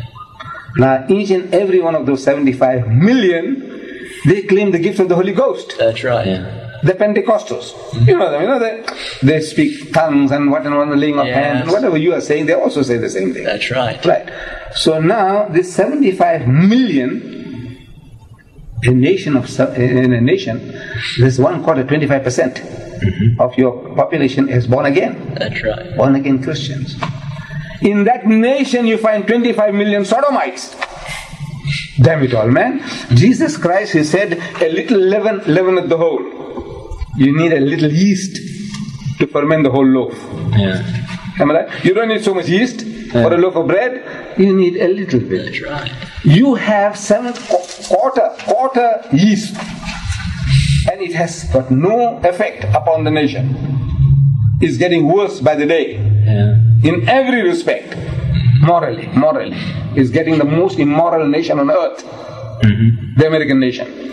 Now, each and every one of those seventy-five million, they claim the gift of the Holy Ghost. That's right. Yeah. The Pentecostals. Mm-hmm. You know them, you know, they, they speak tongues and what and what, the laying of Yes. hands, and whatever you are saying, they also say the same thing. That's right. Right. So now, this seventy-five million, a nation of in a nation, this one quarter, twenty-five percent mm-hmm. of your population is born again. That's right. Born again Christians. In that nation, you find twenty-five million sodomites. Damn it all, man. Jesus Christ, He said, a little leaven leaveneth the whole. You need a little yeast to ferment the whole loaf. Yeah. Am I right? You don't need so much yeast yeah. for a loaf of bread. You need a little bit. That's right. You have seven quarter, quarter yeast, and it has got no effect upon the nation. It's getting worse by the day. Yeah. In every respect, morally, morally, it's getting the most immoral nation on earth, Mm-hmm. the American nation.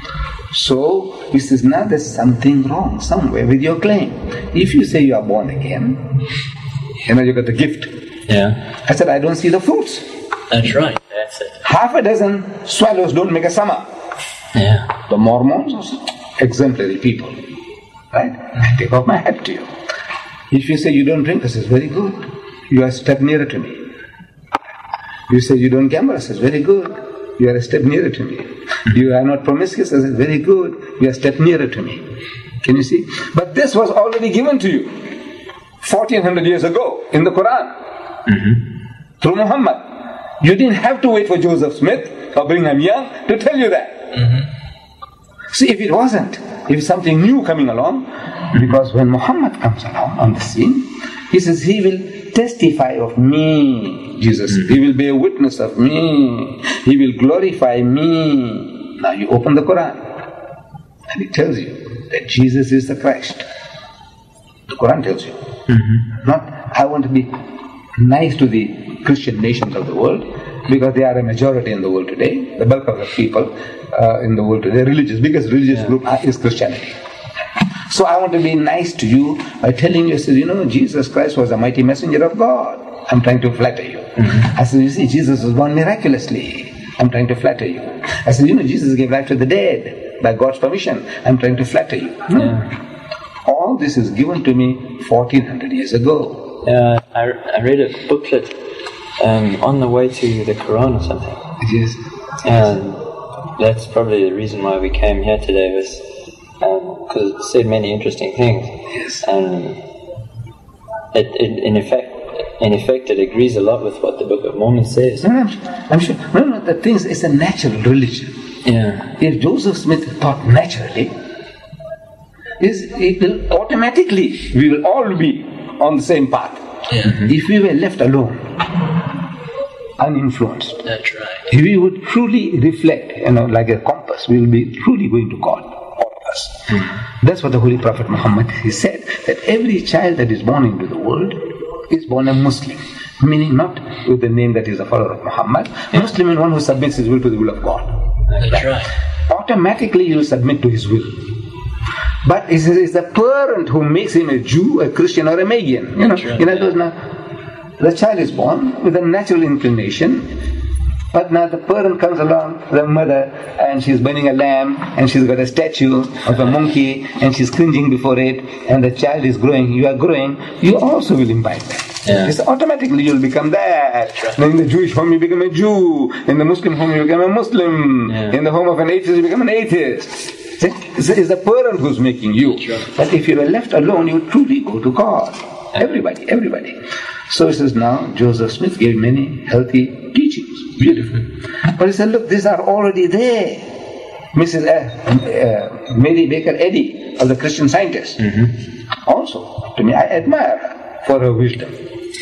So, this is now there's something wrong somewhere with your claim. If you say you are born again, you know, you got the gift. Yeah. I said, I don't see the fruits. That's right. That's it. Half a dozen swallows don't make a summer. Yeah. The Mormons, exemplary people. Right? I take off my hat to you. If you say you don't drink, I say, very good. You are a step nearer to me. You say you don't gamble, I say, very good. You are a step nearer to me. You are not promiscuous, I say, very good. You are a step nearer to me. Can you see? But this was already given to you fourteen hundred years ago in the Quran. Mm-hmm. Through Muhammad. You didn't have to wait for Joseph Smith or Brigham Young to tell you that. Mm-hmm. See, if it wasn't, if it's something new coming along, because when Muhammad comes along on the scene, he says he will testify of me, Jesus. Mm-hmm. He will be a witness of me. He will glorify me. Now you open the Quran and it tells you that Jesus is the Christ. The Quran tells you. Mm-hmm. Not, I want to be nice to the Christian nations of the world, because they are a majority in the world today. The bulk of the people uh, in the world today, religious, biggest religious Yeah. group is Christianity. So I want to be nice to you by telling you, I said, you know, Jesus Christ was a mighty messenger of God. I'm trying to flatter you. Mm-hmm. I said, you see, Jesus was born miraculously. I'm trying to flatter you. I said, you know, Jesus gave life to the dead by God's permission. I'm trying to flatter you. No. Yeah. All this is given to me fourteen hundred years ago. Yeah, I, I read a booklet um, on the way to the Quran or something. Yes. And that's probably the reason why we came here today, was because um, it said many interesting things. Yes. And it, it, in effect, in effect, it agrees a lot with what the Book of Mormon says. No, no, I'm sure. I'm sure. No, no, the thing is, it's a natural religion. Yeah. If Joseph Smith taught naturally, is it will automatically, we will all be on the same path. Yeah. If we were left alone, uninfluenced, That's right. if we would truly reflect, you know, like a compass, we will be truly going to God, all of us. Mm-hmm. That's what the Holy Prophet Muhammad, he said, that every child that is born into the world is born a Muslim, meaning not with the name that is a follower of Muhammad. Muslim is one who submits his will to the will of God. That's right. Automatically you will submit to his will. But it's, it's the parent who makes him a Jew, a Christian, or a Magian. You know, That's right, in other yeah. words, now the child is born with a natural inclination, but now the parent comes along, the mother, and she's burning a lamb, and she's got a statue of a monkey, and she's cringing before it, and the child is growing. You are growing, you also will imbibe that. Yeah. It's automatically you'll become that. Then in the Jewish home you become a Jew, in the Muslim home you become a Muslim, Yeah. in the home of an atheist you become an atheist. See? It's, it's the parent who's making you. But if you were left alone, you would truly go to God. Everybody, everybody. So he says now, Joseph Smith gave many healthy teachings. Beautiful. But he said, look, these are already there. Missus Uh, uh, Mary Baker Eddy, of the Christian Scientist. Mm-hmm. Also, to me, I admire her for her wisdom.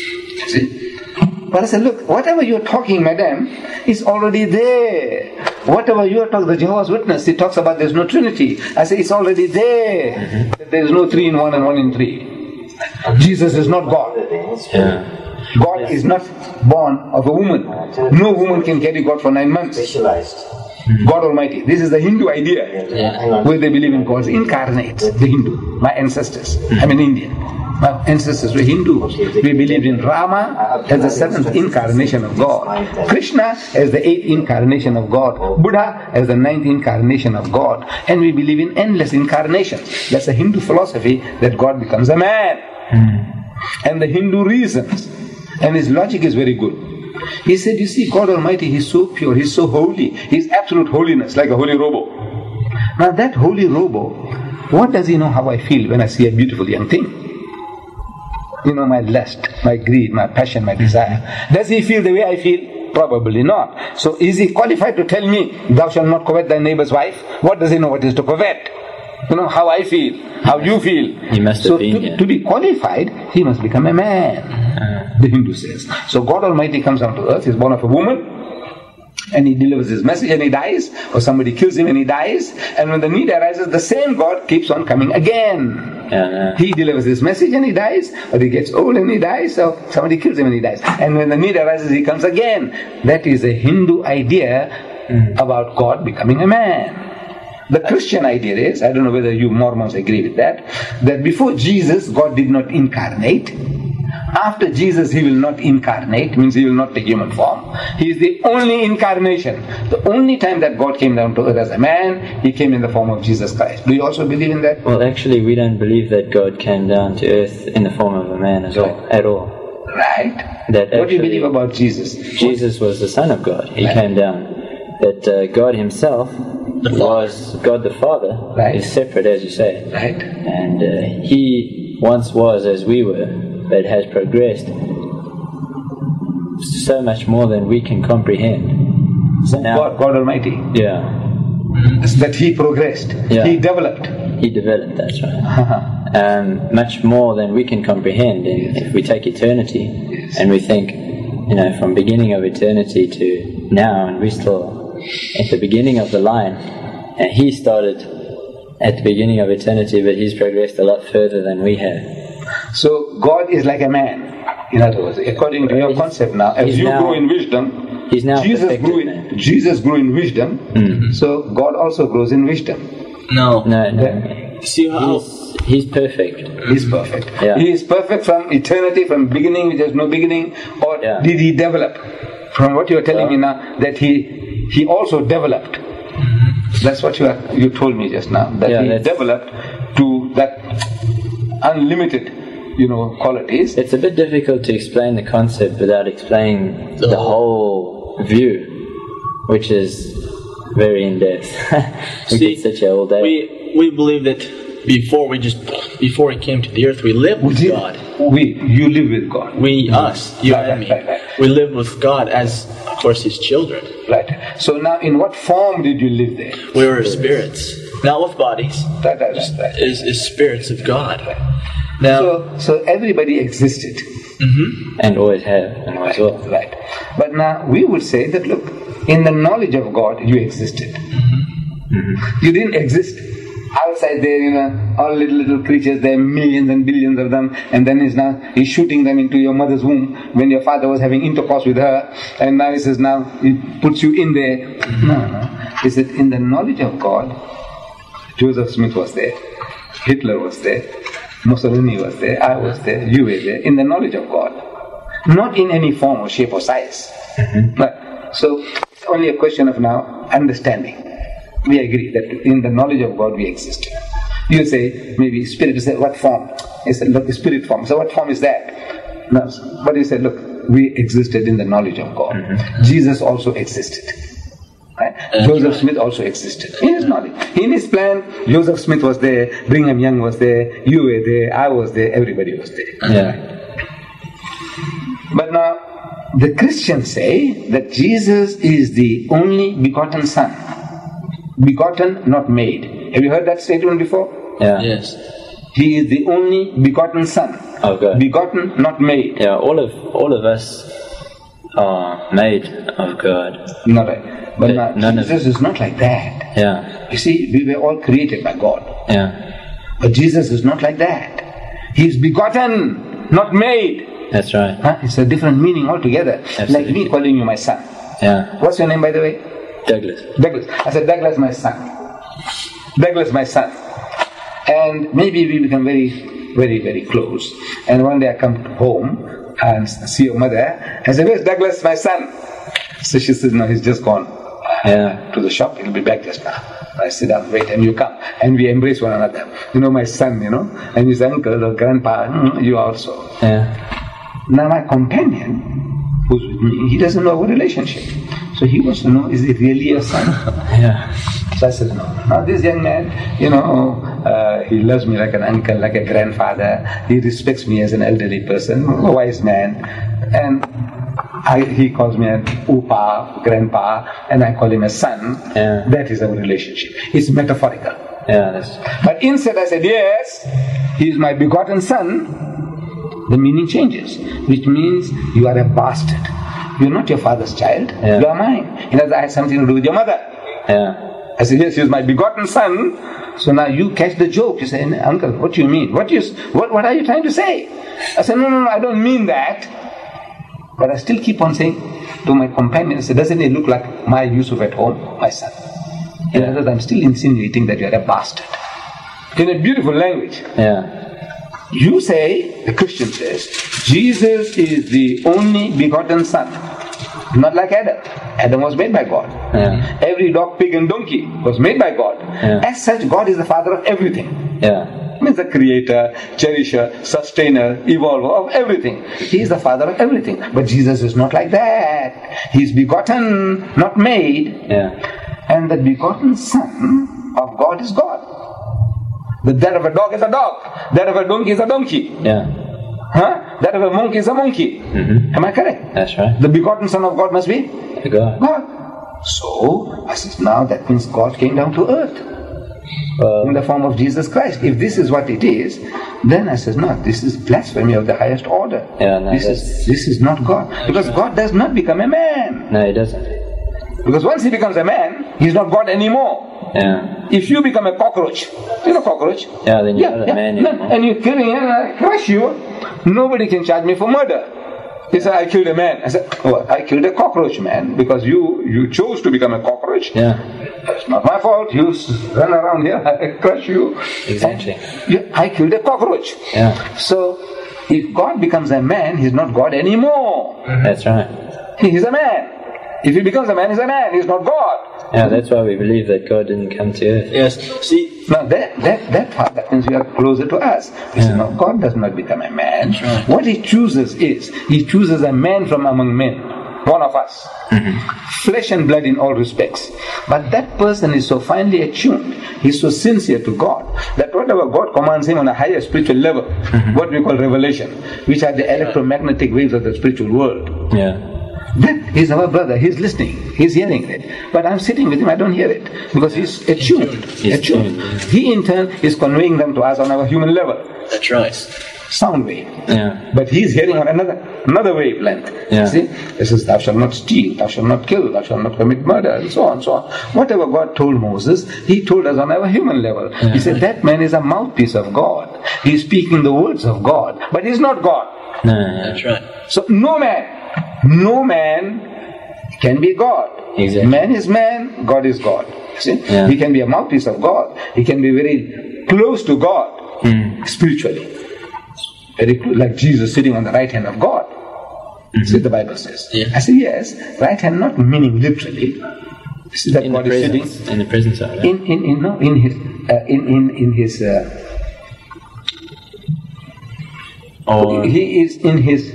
See? But I said, look, whatever you're talking, madam, is already there. Whatever you're talking, the Jehovah's Witness, he talks about there's no Trinity. I say, it's already there. Mm-hmm. There's no three in one and one in three. Jesus is not God. Yeah. God is not born of a woman. No woman can carry God for nine months. Visualized. God Almighty. This is the Hindu idea, Yeah. where they believe in God's incarnate, the Hindu. My ancestors, I'm an Indian. My ancestors were Hindus. We believed in Rama as the seventh incarnation of God, Krishna as the eighth incarnation of God, Buddha as the ninth incarnation of God, and we believe in endless incarnations. That's a Hindu philosophy, that God becomes a man. And the Hindu reasons, and his logic is very good. He said, you see, God Almighty, He's so pure, He's so holy, He's absolute holiness, like a holy robo. Now that holy robo, what does He know how I feel when I see a beautiful young thing? You know, my lust, my greed, my passion, my desire. Does He feel the way I feel? Probably not. So is He qualified to tell me, thou shalt not covet thy neighbor's wife? What does He know what is to covet? You know, how I feel, how you feel. He must have so been to, here. to be qualified, he must become a man, the Hindu says. So God Almighty comes down to earth, he's born of a woman, and he delivers his message and he dies, or somebody kills him and he dies, and when the need arises, the same God keeps on coming again. Yeah, yeah. He delivers his message and he dies, or he gets old and he dies, or somebody kills him and he dies. And when the need arises, he comes again. That is a Hindu idea mm. about God becoming a man. The Christian idea is, I don't know whether you Mormons agree with that, that before Jesus, God did not incarnate. After Jesus, he will not incarnate, means he will not take human form. He is the only incarnation. The only time that God came down to earth as a man, he came in the form of Jesus Christ. Do you also believe in that? Well, actually, we don't believe that God came down to earth in the form of a man as well, at all. Right. That what do you actually- believe about Jesus? Jesus was the Son of God. He Right. came down. That uh, God himself was, God the Father, Right. is separate, as you say. Right. And uh, he once was as we were, but has progressed so much more than we can comprehend. So now, God, God Almighty. yeah, That he progressed. Yeah. He developed. he developed, that's right. Um, much more than we can comprehend. And if we take eternity and we think, you know, from beginning of eternity to now, and we're still at the beginning of the line, and he started at the beginning of eternity, but he's progressed a lot further than we have. So God is like a man. In other words, according to your He's- concept now, as he's you now- grow in wisdom, He's now Jesus perfected grew in, man. Jesus grew in wisdom, Mm. so God also grows in wisdom. No. No, no. Yeah. See how He's, he's perfect. He's perfect. Yeah. He is perfect from eternity, from beginning which has no beginning, or Yeah. did he develop? From what you are telling me now, that he he also developed. That's what you are, you told me just now, that Yeah, he that's- developed to that unlimited, you know, qualities. It's a bit difficult to explain the concept without explaining the whole view, which is very in depth. we See, could sit here all day. we we believe that before we just before he came to the earth, we lived with Did- God. We, you live with God. We, us, you Right, and me, right, right. we live with God as, of course, His children. Right. So now, in what form did you live there? We were spirits, not with bodies. Right, right, right, right. Is is spirits of God. Now, So, so everybody existed. and always have, and always will. Right. But now we would say that, look, in the knowledge of God, you existed. You didn't exist outside there, you know, all little little creatures, there are millions and billions of them, and then he's now he's shooting them into your mother's womb when your father was having intercourse with her, and now he says now he puts you in there. No, no. He said in the knowledge of God, Joseph Smith was there, Hitler was there, Mussolini was there, I was there, you were there, in the knowledge of God. Not in any form or shape or size. Right. So it's only a question of now understanding. We agree that in the knowledge of God we existed. You say, maybe spirit, you say, what form? He said, look, spirit form. So what form is that? No, but he said, look, we existed in the knowledge of God. Mm-hmm. Jesus also existed. Right? Joseph Smith also existed. In his knowledge. In his plan, Joseph Smith was there, Brigham Young was there, you were there, I was there, everybody was there. Yeah. But now, the Christians say that Jesus is the only begotten Son. Begotten, not made. Have you heard that statement before? Yeah. yes. He is the only begotten Son. Of God. Begotten, not made. Yeah, all of all of us are made of God. Not right. But But now, none of- Jesus is not like that. Yeah. You see, we were all created by God. Yeah. But Jesus is not like that. He is begotten, not made. That's right. Huh? It's a different meaning altogether. Like Absolutely. me calling you my son. Yeah. What's your name, by the way? Douglas. Douglas. I said, Douglas, my son. Douglas, my son. And maybe we become very, very, very close. And one day I come home and see your mother. I said, where's Douglas, my son? So she says, no, he's just gone Yeah. to the shop. He'll be back just now. I sit down, wait, and you come. And we embrace one another. You know, my son, you know, and his uncle or grandpa, mm, you also. Yeah. Now my companion, who's with me, he doesn't know our relationship. So he wants to know, is it really your son? Yeah. So I said, no. Now this young man, you know, uh, he loves me like an uncle, like a grandfather. He respects me as an elderly person, a wise man. And I, he calls me an upa, grandpa, and I call him a son. Yeah. That is our relationship. It's metaphorical. Yeah, that's But instead I said, yes, he is my begotten son, the meaning changes, which means you are a bastard. You are not your father's child, Yeah. you are mine. In other words, I have something to do with your mother. yeah, I said, yes, he is my begotten son. So now you catch the joke. You say, uncle, what do you mean? What, you, what, what are you trying to say? I said, no, no, no, I don't mean that. But I still keep on saying to my companions, doesn't it look like my Yusuf at home, my son? In other words, I'm still insinuating that you are a bastard. In a beautiful language. yeah, You say, the Christian says, Jesus is the only begotten son. Not like Adam. Adam was made by God. yeah, Every dog, pig and donkey was made by God. Yeah. As such, God is the father of everything. yeah, He means the creator, cherisher, sustainer, evolver of everything. He is the father of everything. But Jesus is not like that. He is begotten, not made. yeah, And the begotten son of God is God. The that of a dog is a dog. That of a donkey is a donkey. yeah. Huh? That of a monkey is a monkey. Mm-hmm. Am I correct? That's right. The begotten son of God must be God. God. So, I says, now that means God came down to earth Well, in the form of Jesus Christ. If this is what it is, then I says, no, this is blasphemy of the highest order. Yeah, no, this that's- is this is not God. Because God does not become a man. no, he doesn't. Because once he becomes a man, he's not God anymore. Yeah, If you become a cockroach, you know cockroach? yeah. Then you're not a man no, anymore. and you kill me and I crush you, nobody can charge me for murder. He said, I killed a man. I said, oh, I killed a cockroach, man, because you, you chose to become a cockroach. Yeah, That's not my fault. You s- run around here, I crush you. exactly. Yeah, I killed a cockroach. Yeah, So, if God becomes a man, he's not God anymore. that's right. He's a man. If he becomes a man, he's a man. He's not God. Yeah, that's why we believe that God didn't come to earth. Yes. See, Now that that that part, that means you are closer to us. You say, no, God does not become a man. What He chooses is He chooses a man from among men, one of us, flesh and blood in all respects. But that person is so finely attuned, he's so sincere to God that whatever God commands him on a higher spiritual level, what we call revelation, which are the electromagnetic waves of the spiritual world. Yeah, Then he's our brother, he's listening, he's hearing it. But I'm sitting with him, I don't hear it. Because he's attuned. He's attuned. attuned, He in turn is conveying them to us on our human level. that's right. Sound wave. yeah, But he's hearing on another another wavelength. Yeah. See? This is thou shalt not steal, thou shalt not kill, thou shalt not commit murder, and so on, so on. Whatever God told Moses, he told us on our human level. He said that man is a mouthpiece of God. He's speaking the words of God. But he's not God. no, no, That's right. So no man, no man can be God. Exactly. Man is man, God is God. See? Yeah. He can be a mouthpiece of God. He can be very close to God spiritually. Very close, like Jesus sitting on the right hand of God. See, the Bible says. Yeah. I say yes, right hand not meaning literally. See that in the God is sitting presence, in the presence of it. in in in no in his uh, in in in his uh, Or he is in his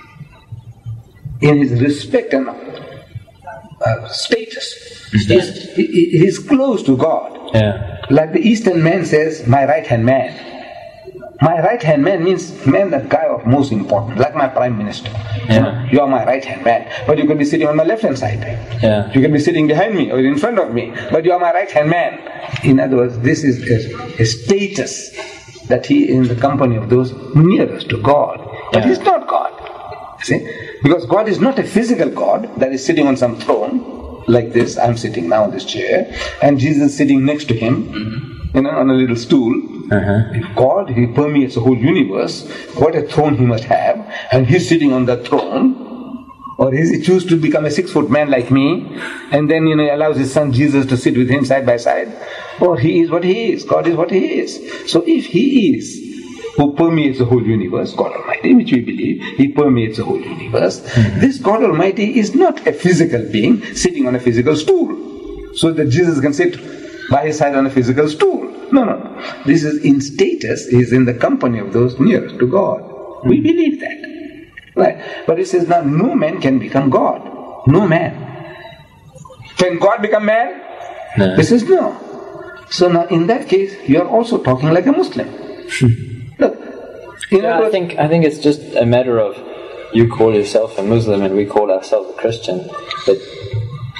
in his respect and uh, status. He's, he, he- he's close to God. yeah, Like the Eastern man says, my right hand man. My right hand man means man, that guy of most importance, like my prime minister. You know, Yeah. you are my right hand man, but you could be sitting on my left hand side. yeah, You can be sitting behind me or in front of me, but you are my right hand man. In other words, this is a, a status that he is in the company of those nearest to God. But Yeah. he's not God. See? Because God is not a physical God that is sitting on some throne like this. I'm sitting now on this chair, and Jesus is sitting next to him, you know, on a little stool. uh-huh. If God, He permeates the whole universe, what a throne He must have, and He's sitting on that throne. Or is He choose to become a six-foot man like me, and then, you know, He allows His Son Jesus to sit with Him side by side? Or He is what He is, God is what He is. So if He is who permeates the whole universe, God Almighty, which we believe, He permeates the whole universe, this God Almighty is not a physical being sitting on a physical stool, so that Jesus can sit by His side on a physical stool. No, no, no. This is in status, He is in the company of those nearest to God. We believe that. Right. But it says now no man can become God. No man. Can God become man? No. It says no. So now in that case, you are also talking like a Muslim. Look. In Yeah, other I words, think I think it's just a matter of you call yourself a Muslim and we call ourselves a Christian, but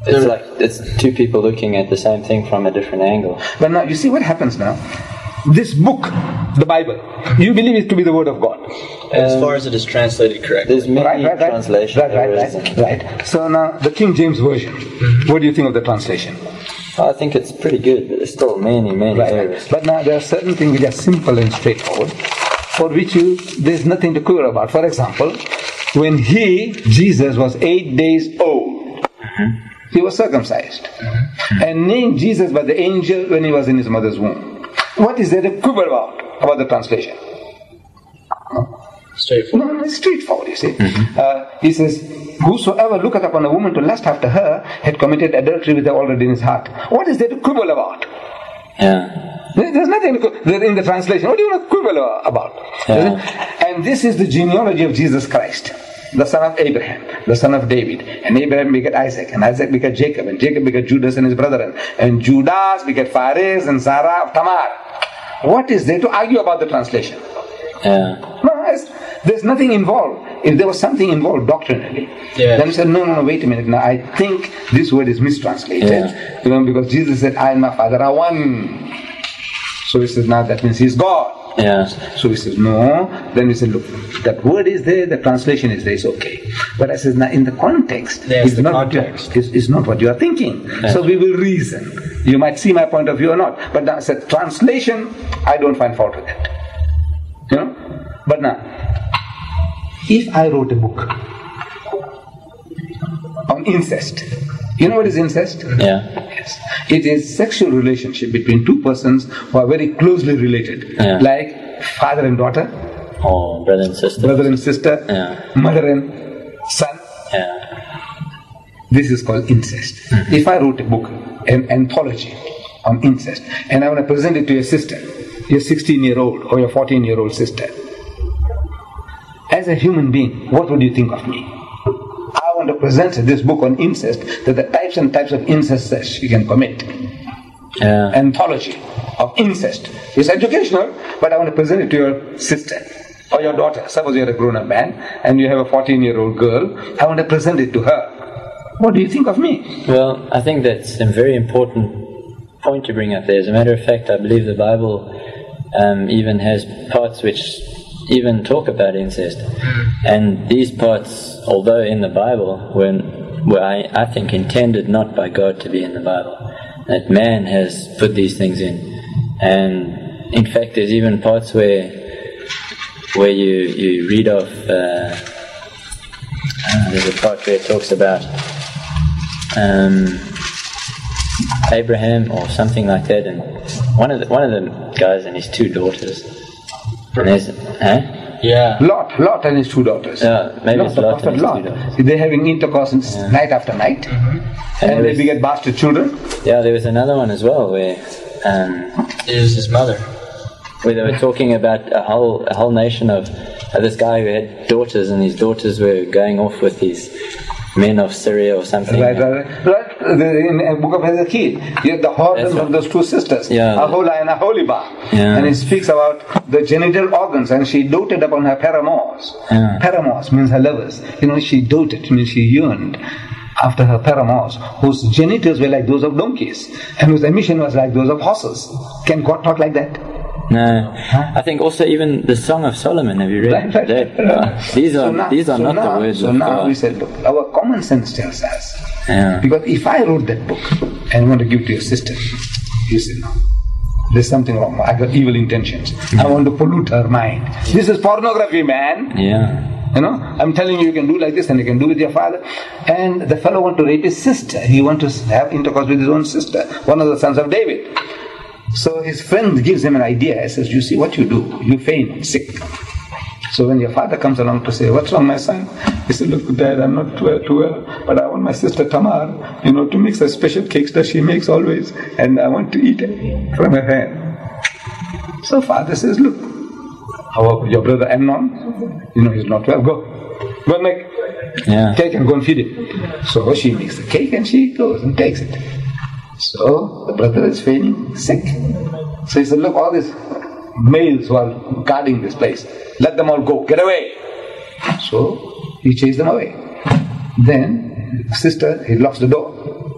It's like it's two people looking at the same thing from a different angle. But now, you see what happens now? This book, the Bible, you believe it to be the Word of God. As far as it is translated correctly. There's many Right, right, right. translation Right, right, errors. right, right. So now, the King James Version, what do you think of the translation? I think it's pretty good, but there's still many, many Right, errors. right. But now, there are certain things which are simple and straightforward, for which you, there's nothing to query about. For example, when he, Jesus, was eight days old, mm-hmm. he was circumcised, mm-hmm. and named Jesus by the angel when he was in his mother's womb. What is there to quibble about, about the translation? Straightforward. No, no, it's straightforward, you see. Mm-hmm. Uh, he says, whosoever looketh upon a woman to lust after her had committed adultery with her already in his heart. What is there to quibble about? Yeah. There's nothing to quibble in the translation. What do you want to quibble about? Yeah. And this is the genealogy of Jesus Christ, the son of Abraham, the son of David. And Abraham begat Isaac, and Isaac begat Jacob, and Jacob begat Judas and his brethren, and Judas begat Phares and Sarah of Tamar. What is there to argue about the translation? Yeah. No, it's, there's nothing involved. If there was something involved doctrinally, yeah. then he said, no, no, no, wait a minute. Now, I think this word is mistranslated. Yeah. You know, because Jesus said, I and my Father are one. So he says, now that means he's God. Yeah. So he says, no. Then we said, look, that word is there, the translation is there, it's okay. But I said, now in the context, There's it's, the not context. What you are, it's, it's not what you are thinking. Yeah. So we will reason. You might see my point of view or not. But now I said, translation, I don't find fault with it. You know? But now, if I wrote a book on incest, you know what is incest? Yeah. Yes. It is sexual relationship between two persons who are very closely related, Yeah. like father and daughter, Oh, brother and sister. brother and sister, Yeah. mother and son. Yeah. This is called incest. Mm-hmm. If I wrote a book, an anthology on incest, and I want to present it to your sister, your sixteen-year-old or your fourteen-year-old sister, as a human being, what would you think of me? I want to present this book on incest, that the types and types of incest that she can commit. Yeah. Anthology of incest. It's educational, but I want to present it to your sister or your daughter. Suppose you're a grown-up man and you have a fourteen-year-old girl. I want to present it to her. What do you think of me? Well, I think that's a very important point to bring up there. As a matter of fact, I believe the Bible um, even has parts which even talk about incest. And these parts, although in the Bible, were, were I, I think intended not by God to be in the Bible. That man has put these things in. And in fact, there's even parts where where you, you read of, uh, uh, there's a part where it talks about um, Abraham or something like that, and one of the, one of the guys and his two daughters. And there's, huh? Yeah. Lot, Lot and his two daughters. Yeah, maybe Lot, it's the Lot prophet and his Lot. two daughters. They're having intercourse Yeah. night after night, Mm-hmm. and, And they there's- beget bastard children. Yeah, there was another one as well where um, It was his mother. where they were talking about a whole a whole nation of uh, this guy who had daughters, and his daughters were going off with these men of Syria or something. Right, right, right. right. The, in the book of Hezekiel, you have the whoredoms That's right. of those two sisters, Yeah. Aholah and Aholibah. Yeah. And it speaks about the genital organs, and she doted upon her paramours. Yeah. Paramours means her lovers. You know, she doted, means she yearned after her paramours, whose genitals were like those of donkeys, and whose emission was like those of horses. Can God talk like that? No, I think also even the Song of Solomon. Have you read Right, right, that? right. Uh, these are So now- these are so not now- the words So of now God. we said, look, our common sense tells us. Yeah. Because if I wrote that book and want to give to your sister, you say, no, there's something wrong. I got evil intentions. I want to pollute her mind. This is pornography, man. Yeah. You know, I'm telling you, you can do like this and you can do with your father. And the fellow want to rape his sister. He want to have intercourse with his own sister, one of the sons of David. So his friend gives him an idea. He says, you see what you do? You feign sick. So when your father comes along to say, what's wrong, my son? He said, look, Dad, I'm not too well, too well, but I want my sister Tamar, you know, to mix the special cakes that she makes always, and I want to eat it from her hand. So father says, look, how your brother Amnon, you know, he's not well, go. Go and make Yeah. cake and go and feed him. So she makes the cake and she goes and takes it. So the brother is feigning sick. So he said, look, all these males who are guarding this place, let them all go, get away. So he chased them away. Then sister, he locks the door.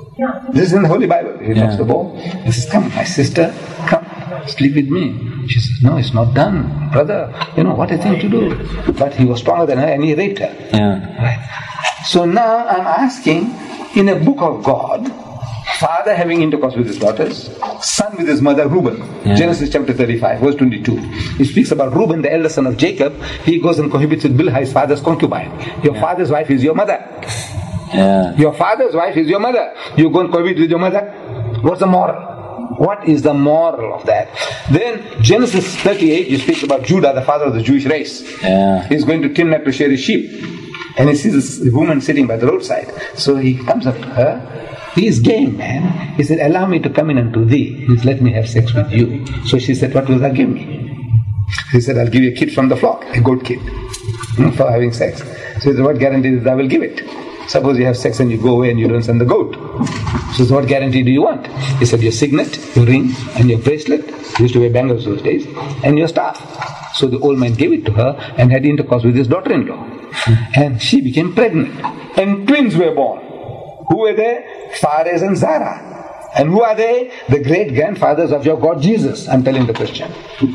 This is in the Holy Bible. He Yeah. knocks the door. He says, come, my sister, come, sleep with me. She says, no, it's not done. Brother, you know, what a thing to do. But he was stronger than her and he raped her. Yeah. Right. So now I'm asking, in a book of God, father having intercourse with his daughters, son with his mother, Reuben. Yeah. Genesis chapter thirty-five, verse twenty-two. He speaks about Reuben, the elder son of Jacob. He goes and cohabits with Bilhah, his father's concubine. Your Yeah. father's wife is your mother. Yeah. Your father's wife is your mother. You go and cohabit with your mother. What's the moral? What is the moral of that? Then Genesis thirty-eight, you speak about Judah, the father of the Jewish race. Yeah. He's going to Timnah to share his sheep. And he sees this woman sitting by the roadside. So he comes up to her. He is game, man. He said, allow me to come in unto thee. He said, let me have sex with you. So she said, what will thou give me? He said, I'll give you a kid from the flock, a goat kid, hmm, for having sex. So he said, what guarantee is I will give it? Suppose you have sex and you go away and you don't send the goat. So he said, what guarantee do you want? He said, your signet, your ring, and your bracelet. He used to wear bangles those days. And your staff. So the old man gave it to her and had intercourse with his daughter-in-law. And she became pregnant. And twins were born. Who were they? Phares and Zara. And who are they? The great-grandfathers of your God Jesus. I'm telling the Christian.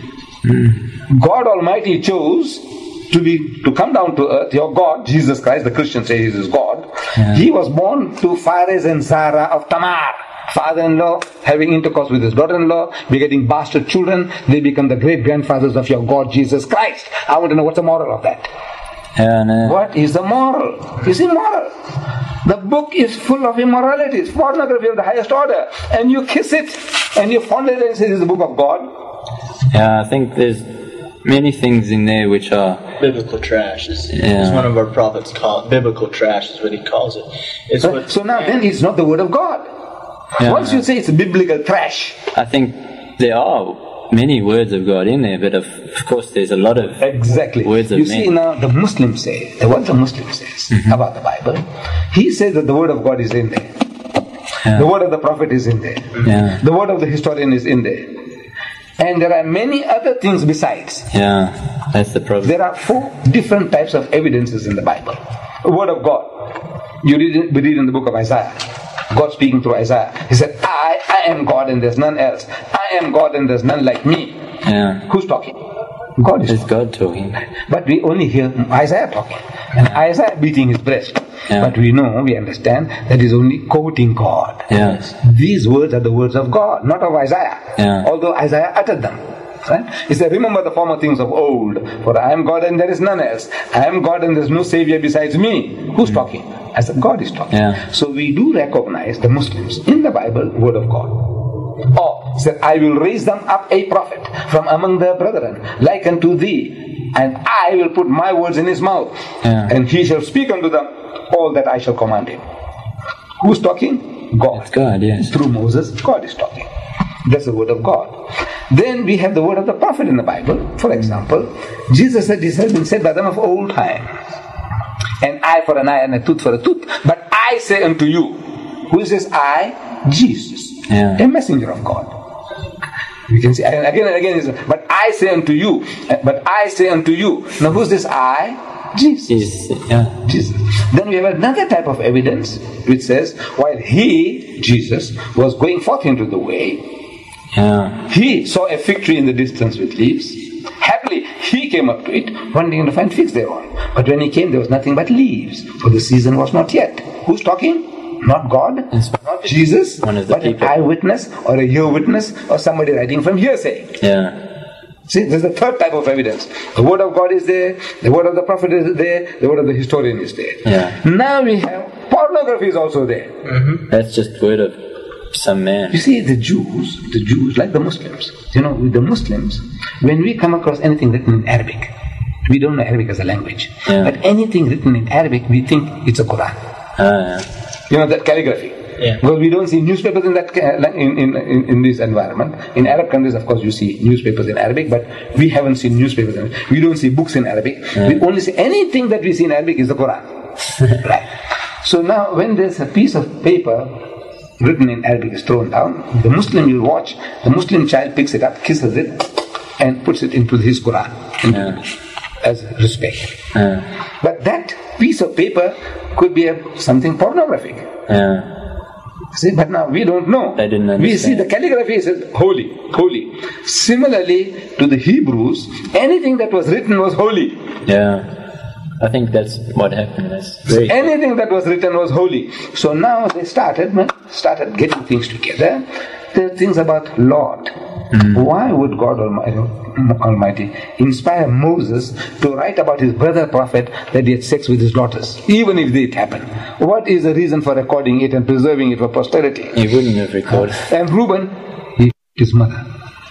God Almighty chose to be to come down to earth. Your God, Jesus Christ, the Christians say He is God. Yeah. He was born to Phares and Zara of Tamar. Father-in-law having intercourse with his daughter-in-law, begetting bastard children. They become the great-grandfathers of your God Jesus Christ. I want to know what's the moral of that. Yeah, no. What is the moral? It's immoral. The book is full of immoralities, pornography of the highest order, and you kiss it, and you fondle it and say, this is the book of God. Yeah, I think there's many things in there which are... Biblical trash is, Yeah. is one of our prophets call it. Biblical trash is what he calls it. It's So, what, so now then it's not the word of God. Yeah. Once you say it's biblical trash, I think there are many words of God in there, but of, of course there's a lot of exactly. words of You see men. now the Muslims say, what the Muslim says Mm-hmm. about the Bible, he says that the word of God is in there. Yeah. The word of the prophet is in there. Yeah. The word of the historian is in there. And there are many other things besides. Yeah, that's the problem. There are four different types of evidences in the Bible. The word of God. You read, it- we read in the book of Isaiah. God speaking through Isaiah. He said, I, I am God and there's none else. I am God and there's none like me. Yeah, Who's talking? God is it's talking. God talking. But we only hear Isaiah talking. And Isaiah beating his breast. Yeah. But we know, we understand, that he's only quoting God. Yes. These words are the words of God, not of Isaiah. Yeah. Although Isaiah uttered them. Right? He said, remember the former things of old, for I am God and there is none else. I am God and there is no Savior besides me. Who's talking? I said, God is talking. Yeah. So we do recognize the Muslims in the Bible, word of God. Or, he said, I will raise them up a prophet from among their brethren, like unto thee, and I will put my words in his mouth, Yeah. and he shall speak unto them all that I shall command him. Who's talking? God. It's God, yes. Through Moses, God is talking. That's the word of God. Then we have the word of the prophet in the Bible. For example, Jesus said, this has been said by them of old time. An eye for an eye and a tooth for a tooth. But I say unto you, who is this I? Jesus. Yeah. A messenger of God. You can see and again and again, he says, but I say unto you, but I say unto you. Now who's this I? Jesus. Is yeah. Jesus. Then we have another type of evidence which says, while he, Jesus, was going forth into the way, Yeah. he saw a fig tree in the distance with leaves. Happily, he came up to it, wanting to find figs thereon. But when he came, there was nothing but leaves, for the season was not yet. Who's talking? Not God, Yes. not Jesus, One of the but an people. eyewitness or a ear witness or somebody writing from hearsay. Yeah. See, there's the third type of evidence. The word of God is there, the word of the prophet is there, the word of the historian is there. Yeah. Now we have pornography is also there. That's just word of some man. You see, the Jews, the Jews like the Muslims, you know, with the Muslims, when we come across anything written in Arabic, we don't know Arabic as a language, Yeah. but anything written in Arabic, we think it's a Quran. Ah, yeah. You know, that calligraphy. Yeah. Because we don't see newspapers in that ca- in, in, in, in this environment. In Arab countries, of course, you see newspapers in Arabic, but we haven't seen newspapers in Arabic. We don't see books in Arabic. We only see anything that we see in Arabic is the Quran. Right. So now, when there's a piece of paper written in Arabic is thrown down, the Muslim will watch, the Muslim child picks it up, kisses it, and puts it into his Quran Yeah. as respect. Yeah. But that piece of paper could be a, something pornographic. Yeah. See, but now we don't know. They didn't understand. We see the calligraphy says holy, holy. Similarly to the Hebrews, anything that was written was holy. Yeah. I think that's what happened. That's very Anything that was written was holy. So now they started started getting things together. There are things about Lord. Mm. Why would God Almighty, Almighty inspire Moses to write about his brother prophet that he had sex with his daughters, even if it happened? What is the reason for recording it and preserving it for posterity? He wouldn't have recorded. And Reuben, he his mother.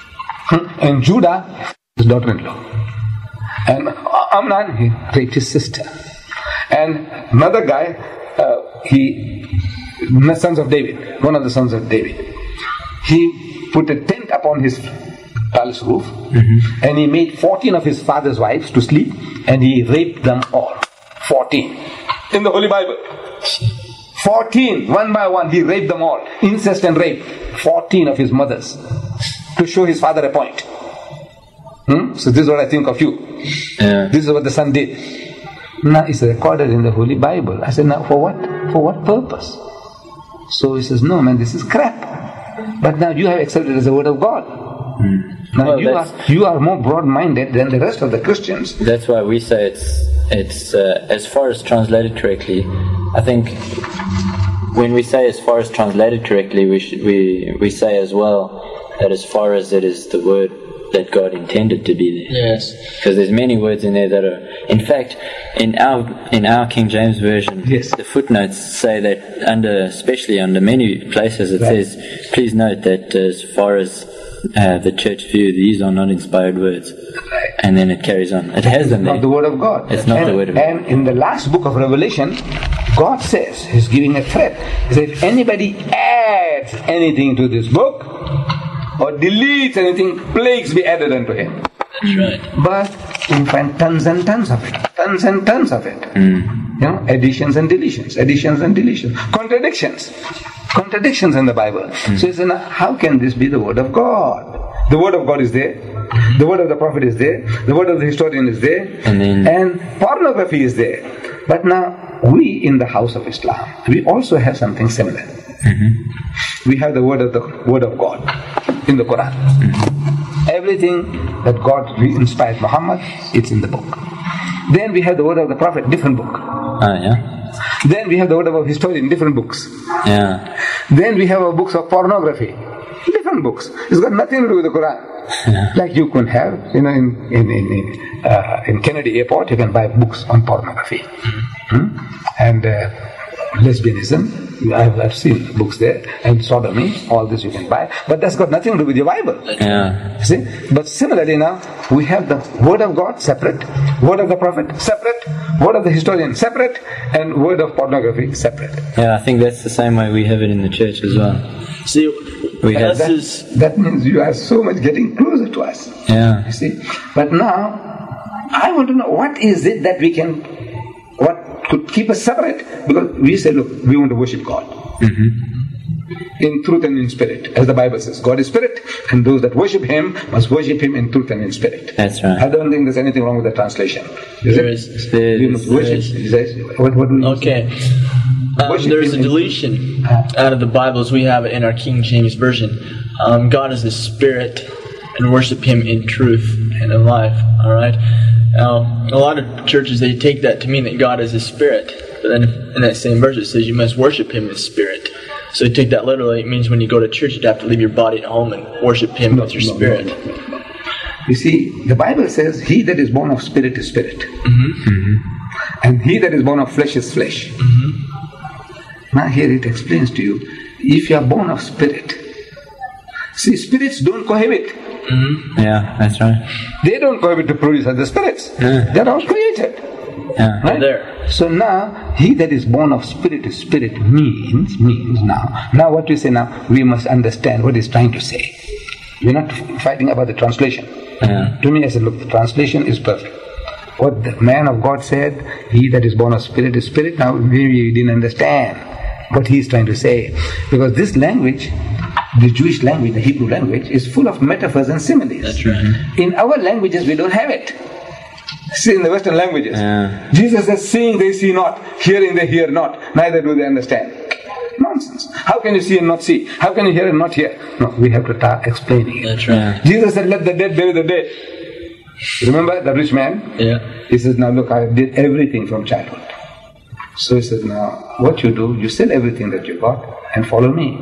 And Judah, his daughter-in-law. And Amnon, he raped his sister. And another guy, uh, he, the sons of David, one of the sons of David, he put a tent upon his palace roof, mm-hmm. and he made fourteen of his father's wives to sleep, and he raped them all. Fourteen. In the Holy Bible. Fourteen, one by one, he raped them all. Incest and rape. Fourteen of his mothers. To show his father a point. Hmm? So this is what I think of you. Yeah. This is what the son did. Now it's recorded in the Holy Bible. I said, now for what? For what purpose? So he says, no man, this is crap. But now you have accepted it as the word of God. Mm. Now well, you are you are more broad-minded than the rest of the Christians. That's why we say it's it's uh, as far as translated correctly. I think when we say as far as translated correctly, we should, we we say as well that as far as it is the word that God intended to be there. Yes. Because there's many words in there that are, in fact, in our in our King James version, yes. the footnotes say that under, especially under many places, it right. says, please note that as far as uh, the church view, these are not inspired words. Right. And then it carries on. It has them there. It's not the word of God. It's not and, the word of God. And in the last book of Revelation, God says, He's giving a threat. He says, if anybody adds anything to this book, or deletes anything, plagues be added unto him. That's right. But you find tons and tons of it. Tons and tons of it. Mm. You know, additions and deletions. Additions and deletions. Contradictions. Contradictions in the Bible. Mm. So you say, now, how can this be the word of God? The word of God is there. The word of the prophet is there. The word of the historian is there. And, then, and pornography is there. But now, we in the house of Islam, we also have something similar. Mm-hmm. We have the word of the word of God in the Quran. Mm-hmm. Everything that God inspired Muhammad, it's in the book. Then we have the word of the Prophet, different book. Ah, yeah. Then we have the word of a historian, different books. Yeah. Then we have our books of pornography, different books. It's got nothing to do with the Quran. Yeah. Like you can have, you know, in in in in, uh, in Kennedy Airport, you can buy books on pornography, mm-hmm. and uh, lesbianism. I've, I've seen books there, and sodomy, all this you can buy, but that's got nothing to do with your Bible. Yeah. See? But similarly now, we have the word of God separate, word of the prophet separate, word of the historian separate, and word of pornography separate. Yeah, I think that's the same way we have it in the church as well. See, we have that, is, that means you are so much getting closer to us. Yeah. You see? But now, I want to know, what is it that we can, what could keep us separate? Because we say, look, we want to worship God. Mm-hmm. In truth and in spirit. As the Bible says, God is spirit, and those that worship Him must worship Him in truth and in spirit. That's right. I don't think there's anything wrong with the translation. Is there it? is. There we is. must worship. Is that, what, what do we Okay. Um, there's a deletion out of the Bibles. We have it in our King James Version. Um, God is the spirit, and worship Him in truth and in life. All right. Now, a lot of churches, they take that to mean that God is a spirit. But then in that same verse it says you must worship Him in spirit. So you take that literally. It means when you go to church, you'd have to leave your body at home and worship Him no, with your no, spirit. No, no, no. You see, the Bible says, he that is born of spirit is spirit. Mm-hmm. Mm-hmm. And he that is born of flesh is flesh. Mm-hmm. Now here it explains to you, if you are born of spirit, see, spirits don't cohabit. Mm-hmm. Yeah, that's right. They don't cohabit to produce other spirits. Yeah. They're all created. Yeah. Right? There. So now, he that is born of spirit is spirit means, means now. Now what we say now, we must understand what he's trying to say. We're not fighting about the translation. Yeah. To me, I said, look, the translation is perfect. What the man of God said, he that is born of spirit is spirit. Now, maybe we didn't understand what he is trying to say. Because this language, the Jewish language, the Hebrew language, is full of metaphors and similes. That's right. In our languages, we don't have it. See, in the Western languages, yeah. Jesus says, seeing they see not, hearing they hear not, neither do they understand. Nonsense. How can you see and not see? How can you hear and not hear? No, we have to start explaining it. That's right. Jesus said, let the dead bury the dead. Remember the rich man? Yeah. He says, now look, I did everything from childhood. So he says, now what you do, you sell everything that you got and follow me.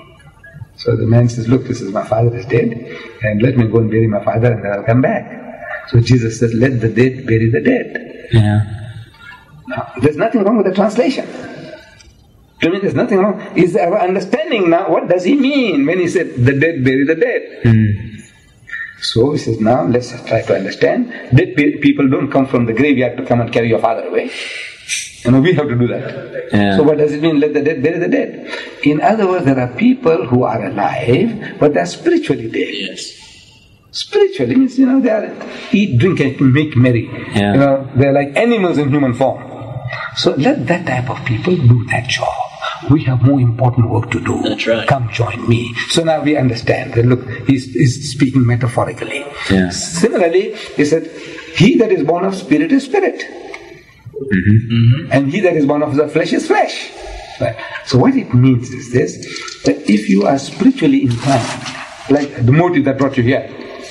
So the man says, look, this is my father is dead, and let me go and bury my father and then I'll come back. So Jesus says, let the dead bury the dead. Yeah. Now, there's nothing wrong with the translation. To me, there's nothing wrong. Is our understanding now, what does he mean when he said, the dead bury the dead? Mm. So he says, now let's try to understand. Dead people don't come from the graveyard to come and carry your father away. You know, we have to do that. Yeah. So what does it mean, let the dead bury the dead? In other words, there are people who are alive, but they are spiritually dead. Yes. Spiritually means, you know, they are eat, drink and make merry. Yeah. You know, they are like animals in human form. So let that type of people do that job. We have more important work to do. That's right. Come join me. So now we understand that, look, he's, he's speaking metaphorically. Yeah. Similarly, he said, he that is born of spirit is spirit. Mm-hmm. Mm-hmm. And he that is born of the flesh is flesh. Right. So what it means is this, that if you are spiritually inclined, like the motive that brought you here,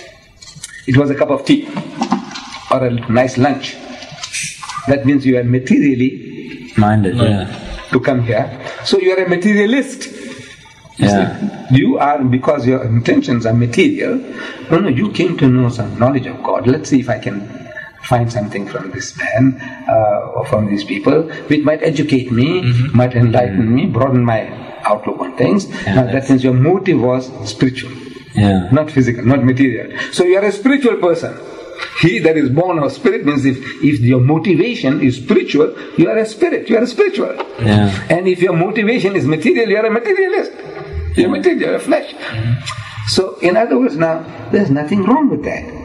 it was a cup of tea or a nice lunch. That means you are materially Minded, yeah. to come here. So you are a materialist. You Yeah. see, you are, because your intentions are material, no, no, you came to know some knowledge of God. Let's see if I can find something from this man uh, or from these people which might educate me, mm-hmm. might enlighten mm-hmm. me, broaden my outlook on things. Yeah, now that means your motive was spiritual, Yeah. not physical, not material. So you are a spiritual person. He that is born of spirit means if, if your motivation is spiritual, you are a spirit, you are a spiritual. Yeah. And if your motivation is material, you are a materialist. You are material, you are a flesh. Mm-hmm. So in other words now, there is nothing wrong with that.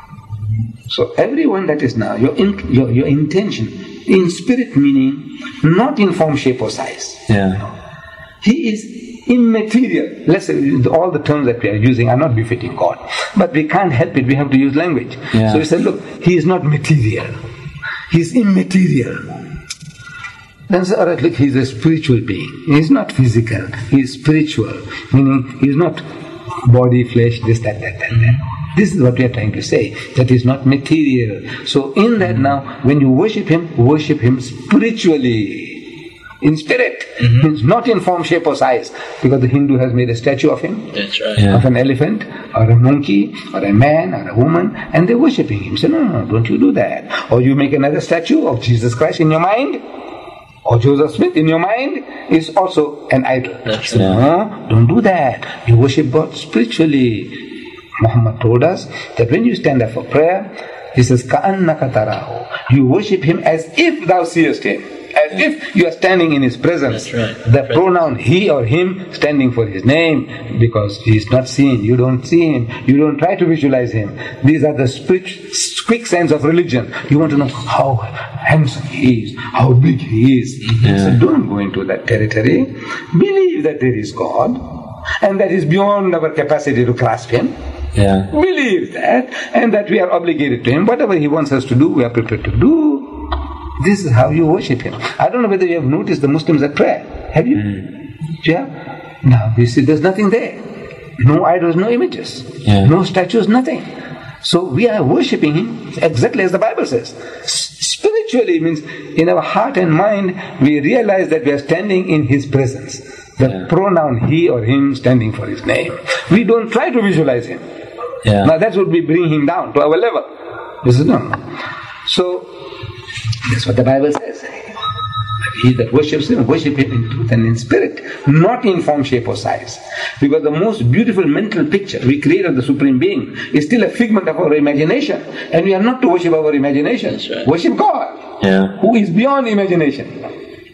So everyone that is now, your, in, your, your intention, in spirit meaning, not in form, shape or size. Yeah. He is immaterial. Let's say all the terms that we are using are not befitting God. But we can't help it, we have to use language. Yeah. So we said, look, he is not material. He is immaterial. Then say, all right, look, he is a spiritual being. He is not physical, he is spiritual. Meaning, he is not body, flesh, this, that, that, that, that. This is what we are trying to say, that is not material. So in that now, when you worship him, worship him spiritually. In spirit, mm-hmm. means not in form, shape or size, because the Hindu has made a statue of him, That's right. Yeah. of an elephant, or a monkey, or a man, or a woman, and they're worshipping him. So no, no, don't you do that. Or you make another statue of Jesus Christ in your mind, or Joseph Smith in your mind, is also an idol. That's so, right. no, don't do that. You worship God spiritually. Muhammad told us that when you stand up for prayer, he says, Ka'annaka tarahu. You worship him as if thou seest him. As if you are standing in his presence. That's right. The pronoun he or him standing for his name, because he is not seen, you don't see him, you don't try to visualize him. These are the spirit, quicksands of religion. You want to know how handsome he is, how big he is. Yeah. So don't go into that territory. Believe that there is God, and that is beyond our capacity to grasp him. Yeah. Believe that, and that we are obligated to him. Whatever he wants us to do, we are prepared to do. This is how you worship him. I don't know whether you have noticed the Muslims at prayer. Have you? Mm. Yeah? Now, you see, there's nothing there. No idols, no images. Yeah. No statues, nothing. So we are worshipping him exactly as the Bible says. S- spiritually means in our heart and mind, we realize that we are standing in his presence. The Yeah. pronoun he or him standing for his name. We don't try to visualize him. Yeah. Now that would be bringing him down to our level. This is no. So, that's what the Bible says. He that worships him, worship him in truth and in spirit, not in form, shape or size. Because the most beautiful mental picture we create of the Supreme Being is still a figment of our imagination. And we are not to worship our imagination. That's right. Worship God, Yeah. who is beyond imagination.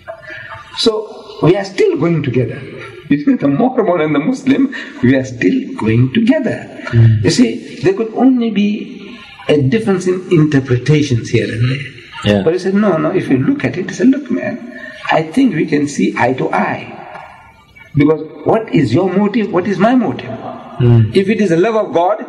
So, we are still going together. You see, the Mormon and the Muslim, we are still going together. Mm. You see, there could only be a difference in interpretations here and there. Yeah. But he said, no, no, if you look at it, he said, look man, I think we can see eye to eye. Because what is your motive, what is my motive? Mm. If it is the love of God,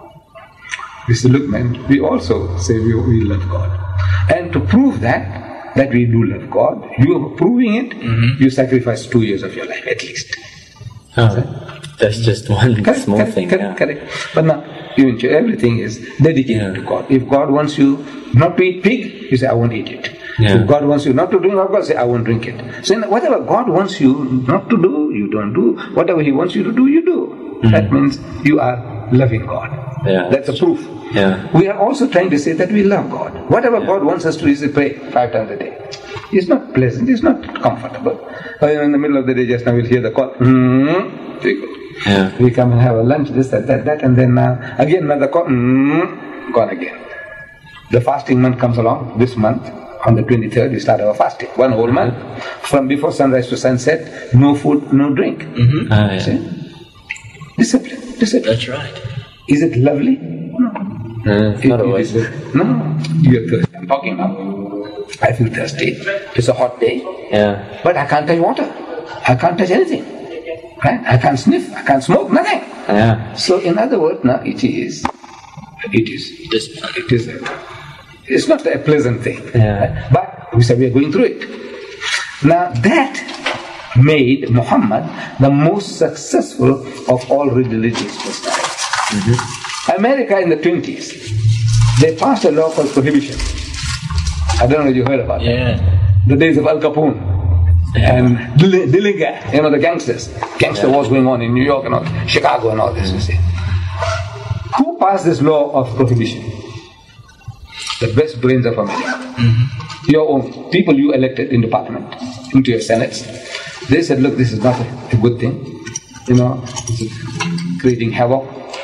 we said, look man, we also say we, we love God. And to prove that, that we do love God. You are proving it, Mm-hmm. you sacrifice two years of your life at least. Oh, that's just one Correct, small correct, thing. correct, yeah. correct. But now, eventually everything is dedicated Yeah. to God. If God wants you not to eat pig, you say, I won't eat it. Yeah. If God wants you not to drink alcohol, say, I won't drink it. So whatever God wants you not to do, you don't do. Whatever He wants you to do, you do. That means you are loving God. Yeah. That's a proof. Yeah. We are also trying to say that we love God. Whatever God wants us to do is to pray five times a day. It's not pleasant, it's not comfortable. Uh, in the middle of the day, just now we'll hear the call. Mm-hmm. We go. Yeah. We come and have a lunch, this, that, that, that, and then uh, again another call. Mm-hmm. Gone again. The fasting month comes along. This month, on the twenty-third, we start our fasting. One whole month. From before sunrise to sunset, no food, no drink. Mm-hmm. Ah, yeah. See? Discipline. Discipline. That's right. Is it lovely? No. No, it's not It- it always. is- No, you're thirsty. I'm talking now. I feel thirsty. It's a hot day, Yeah. but I can't touch water. I can't touch anything. Right? I can't sniff. I can't smoke. Nothing. Yeah. So, in other words, now it is. It is. Discipline. It is. A, it's not a pleasant thing. Yeah. Right? But we say we are going through it. Now that made Muhammad the most successful of all religious personalities. America in the twenties, they passed a law called prohibition. I don't know if you heard about it. Yeah. The days of Al Capone and Dill- Dillinger, you know, the gangsters. Gangster wars going on in New York and all, Chicago and all this, you see. Who passed this law of prohibition? The best brains of America. Your own people you elected into parliament, into your senates. They said, look, this is not a, a good thing. You know, it's creating havoc.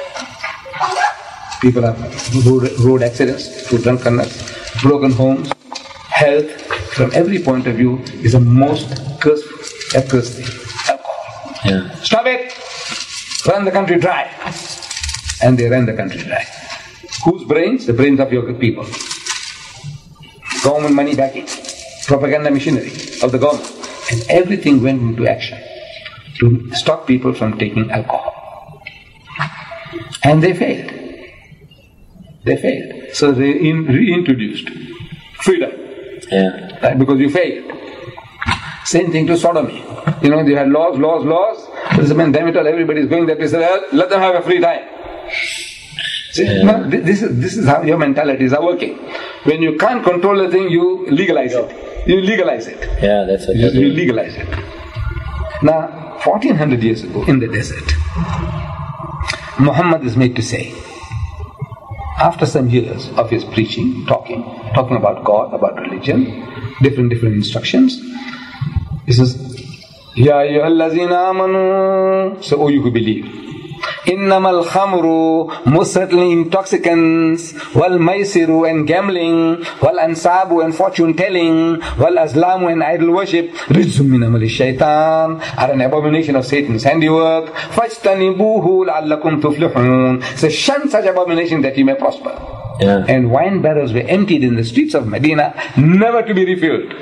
People have road, road accidents through drunkenness, broken homes, health, from every point of view, is a most cursed, accursed thing. Alcohol. Yeah. Stop it! Run the country dry. And they ran the country dry. Whose brains? The brains of your people. Government money backing. Propaganda machinery of the government. And everything went into action to stop people from taking alcohol. And they failed. They failed. So they in, reintroduced freedom. Yeah. Right? Because you failed. Same thing to sodomy. You know, they had laws, laws, laws. But the man, damn it all, everybody's going that way. So let let them have a free time. See, Yeah. no, thi- this is this is how your mentalities are working. When you can't control a thing, you legalize it. You legalize it. Yeah, that's what You, they you do. legalize it. Now, fourteen hundred years ago, in the desert, Muhammad is made to say, after some years of his preaching, talking, talking about God, about religion, different different instructions, he says, Ya ayyuhallazina amanu, so, oh, you who believe, innamal khamru, most certainly intoxicants, wal maisiru and gambling, wal ansabu and fortune telling, wal azlamu and idol worship, rijzum min amali shaitan, are an abomination of Satan's handiwork, fajtanibuhu la'allakum tuflihun, so shun such abomination that you may prosper. Yeah. And wine barrels were emptied in the streets of Medina, never to be refilled.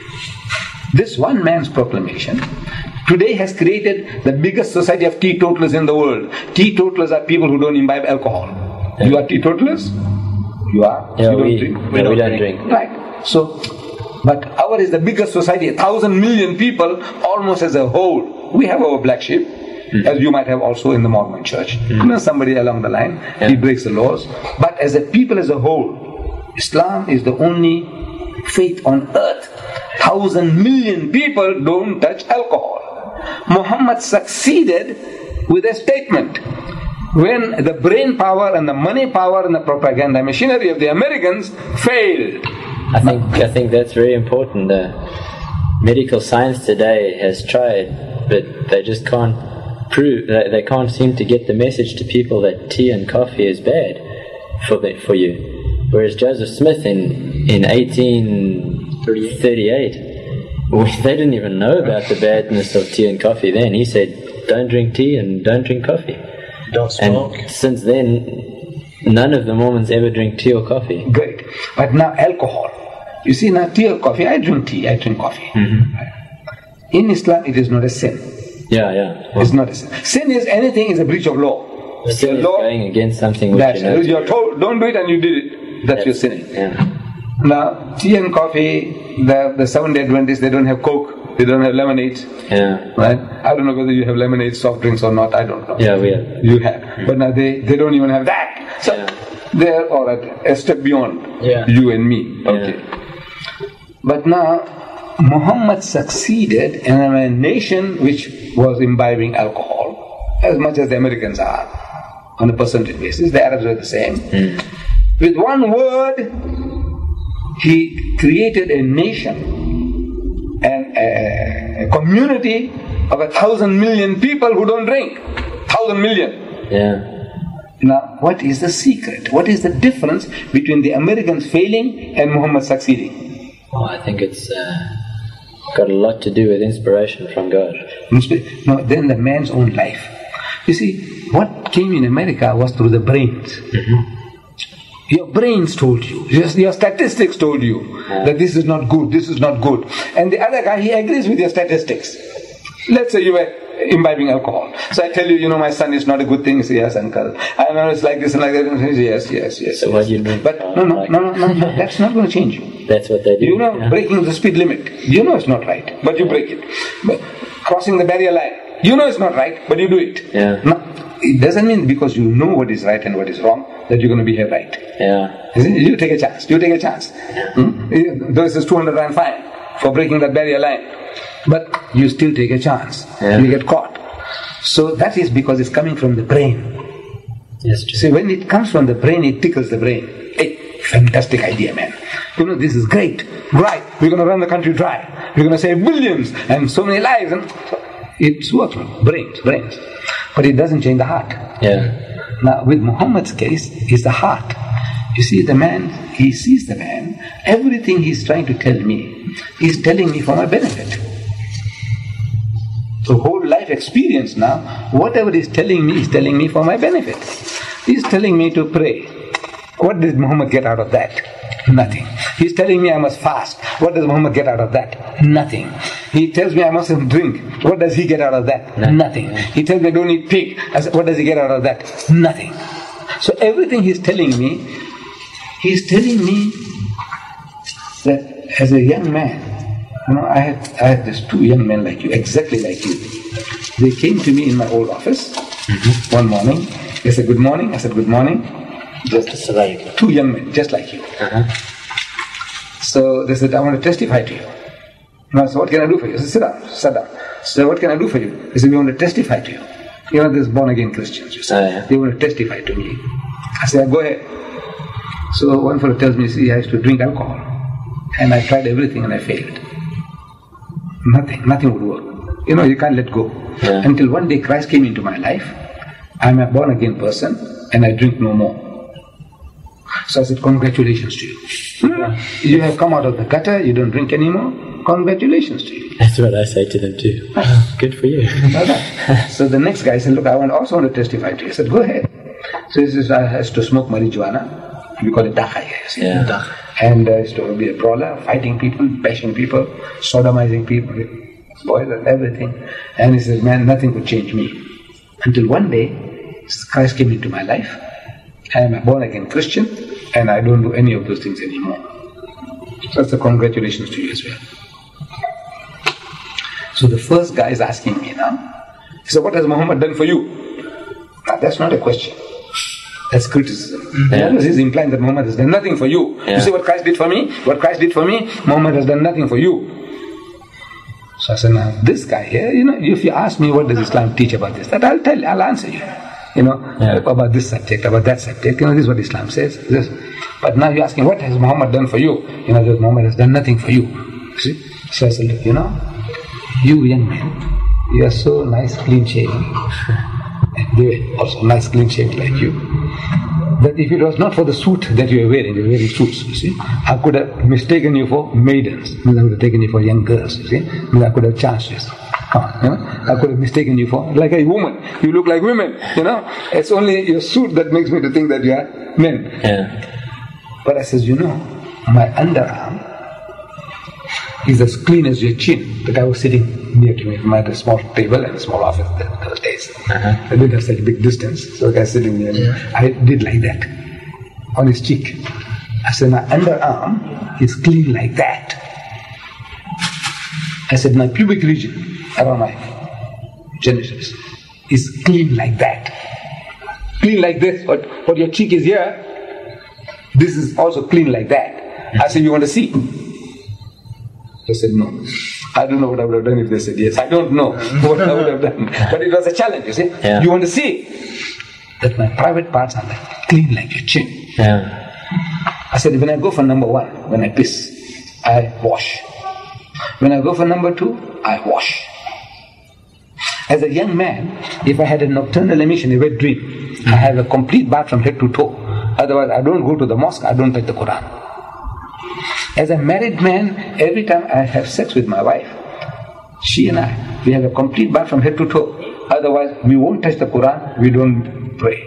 This one man's proclamation today has created the biggest society of teetotalers in the world. Teetotalers are people who don't imbibe alcohol. You are teetotalers? You are? Yeah, you don't we, drink? yeah, we don't drink. Right. So, but our is the biggest society, a thousand million people, almost as a whole. We have our black sheep, Mm. as you might have also in the Mormon church. Mm. You know, somebody along the line, Yeah. he breaks the laws. But as a people as a whole, Islam is the only faith on earth. Thousand million people don't touch alcohol. Muhammad succeeded with a statement. When the brain power and the money power and the propaganda machinery of the Americans failed. I think I think that's very important. Uh, medical science today has tried, but they just can't prove. They, they can't seem to get the message to people that tea and coffee is bad for the, for you. Whereas Joseph Smith in in eighteen thirty-eight, well, they didn't even know about the badness of tea and coffee. Then he said, "Don't drink tea and don't drink coffee." Don't smoke. And since then, none of the Mormons ever drink tea or coffee. Great. But now alcohol. You see, now tea or coffee, I drink tea, I drink coffee. Mm-hmm. In Islam, it is not a sin. Yeah, yeah. Well, It's not a sin. Sin is anything is a breach of law. the sin is law, going against something which that's you know. it. You're told, don't do it and you did it. That's your sinning. Yeah. Now, tea and coffee, the, the Seventh-day Adventists, they don't have Coke, they don't have lemonade. Yeah. Right? I don't know whether you have lemonade, soft drinks or not, I don't know. Yeah, we have. You have. Mm-hmm. But now they, they don't even have that. So yeah. they're all right, a step beyond yeah. you and me. Okay. Yeah. But now Muhammad succeeded in a nation which was imbibing alcohol as much as the Americans are on a percentage basis. The Arabs were the same. Mm. With one word, he created a nation and a, a community of a thousand million people who don't drink. Thousand million. Yeah. Now, what is the secret? What is the difference between the Americans failing and Muhammad succeeding? Well, I think it's uh, got a lot to do with inspiration from God. No, then the man's own life. You see, what came in America was through the brains. Mm-hmm. Your brains told you, your, your statistics told you yeah. that this is not good, this is not good. And the other guy, he agrees with your statistics. Let's say you were imbibing alcohol. So I tell you, you know, my son is not a good thing. You say, yes, uncle. I know it's like this and like that. And say, yes, yes, yes. So yes. what do you mean? But no, no, no, no, no, no, that's not going to change you. That's what they do. You know, yeah. breaking the speed limit. You know it's not right, but you break it. But crossing the barrier line. You know it's not right, but you do it. Yeah. No, it doesn't mean because you know what is right and what is wrong that you're going to behave right. Yeah. You take a chance. You take a chance. Hmm? This is two hundred rand fine for breaking that barrier line. But you still take a chance. Yeah. You get caught. So that is because it's coming from the brain. Yes, true. See, when it comes from the brain, it tickles the brain. Hey, fantastic idea, man. You know, this is great. Right. We're going to run the country dry. We're going to save billions and so many lives. And it's works, brains, brains. But it doesn't change the heart. Yeah. Now, with Muhammad's case, is the heart. You see, the man, he sees the man, everything he's trying to tell me, he's telling me for my benefit. So whole life experience now, whatever he's telling me, he's telling me for my benefit. He's telling me to pray. What did Muhammad get out of that? Nothing. He's telling me I must fast. What does Muhammad get out of that? Nothing. He tells me I mustn't drink. What does he get out of that? No. Nothing. He tells me I don't eat pig. I said, what does he get out of that? Nothing. So everything he's telling me, he's telling me that as a young man, you know, I had, I had these two young men like you, exactly like you. They came to me in my old office mm-hmm. one morning. They said, good morning. I said, good morning. Just like two young men, just like you. Uh-huh. So they said, I want to testify to you. And I said, what can I do for you? I said, sit down, sit down. So what can I do for you? They said, we want to testify to you. You know, there's born-again Christians, you see. Uh, yeah. They want to testify to me. I said, go ahead. So one fellow tells me, see, I used to drink alcohol. And I tried everything and I failed. Nothing, nothing would work. You know, you can't let go. Yeah. Until one day Christ came into my life. I'm a born-again person and I drink no more. So I said, congratulations to you. Yeah. You have come out of the gutter, you don't drink anymore. Congratulations to you. That's what I say to them too. Good for you. So the next guy said, look, I want, also want to testify to you. I said, go ahead. So he says, I has to smoke marijuana. We call it dacha here. You see? Yeah. Dacha. And uh, used to be a brawler, fighting people, bashing people, sodomizing people, boys and everything. And he says, man, nothing could change me. Until one day, Christ came into my life. I am a born-again Christian, and I don't do any of those things anymore. So that's a congratulations to you as well. So the first guy is asking me now, he said, what has Muhammad done for you? Now, that's not a question. That's criticism. Yeah. He's implying that Muhammad has done nothing for you. Yeah. You see what Christ did for me? What Christ did for me? Muhammad has done nothing for you. So I said, now this guy here, you know, if you ask me what does Islam teach about this, that I'll tell you, I'll answer you. You know, yeah. about this subject, about that subject. You know, this is what Islam says. This. But now you're asking, what has Muhammad done for you? You know, that Muhammad has done nothing for you. You see? So I said, look, you know, you young men, you are so nice, clean shaven. And they were also nice, clean shaven like you. That if it was not for the suit that you were wearing, you were wearing suits, you see, I could have mistaken you for maidens. I would have taken you for young girls, you see. I could have chanced you. Come on, you know? I could have mistaken you for like a woman. You look like women, you know. It's only your suit that makes me to think that you are men. Yeah. But I says, you know, my underarm is as clean as your chin. The guy was sitting near to me. I had a small table and a small office those days. Uh-huh. I didn't have such a big distance, so the guy sitting near me. Yeah. I did like that on his cheek. I said, my underarm is clean like that. I said, my pubic region around my genitals is clean like that. Clean like this, but what your cheek is here, this is also clean like that. I said, you want to see? They said, no. I don't know what I would have done if they said yes. I don't know what I would have done. But it was a challenge, you see. Yeah. You want to see that my private parts are like clean like your chin. Yeah. I said, when I go for number one, when I piss, I wash. When I go for number two, I wash. As a young man, if I had a nocturnal emission, a wet dream, I have a complete bath from head to toe. Otherwise, I don't go to the mosque, I don't touch the Quran. As a married man, every time I have sex with my wife, she and I, we have a complete bath from head to toe. Otherwise, we won't touch the Quran, we don't pray.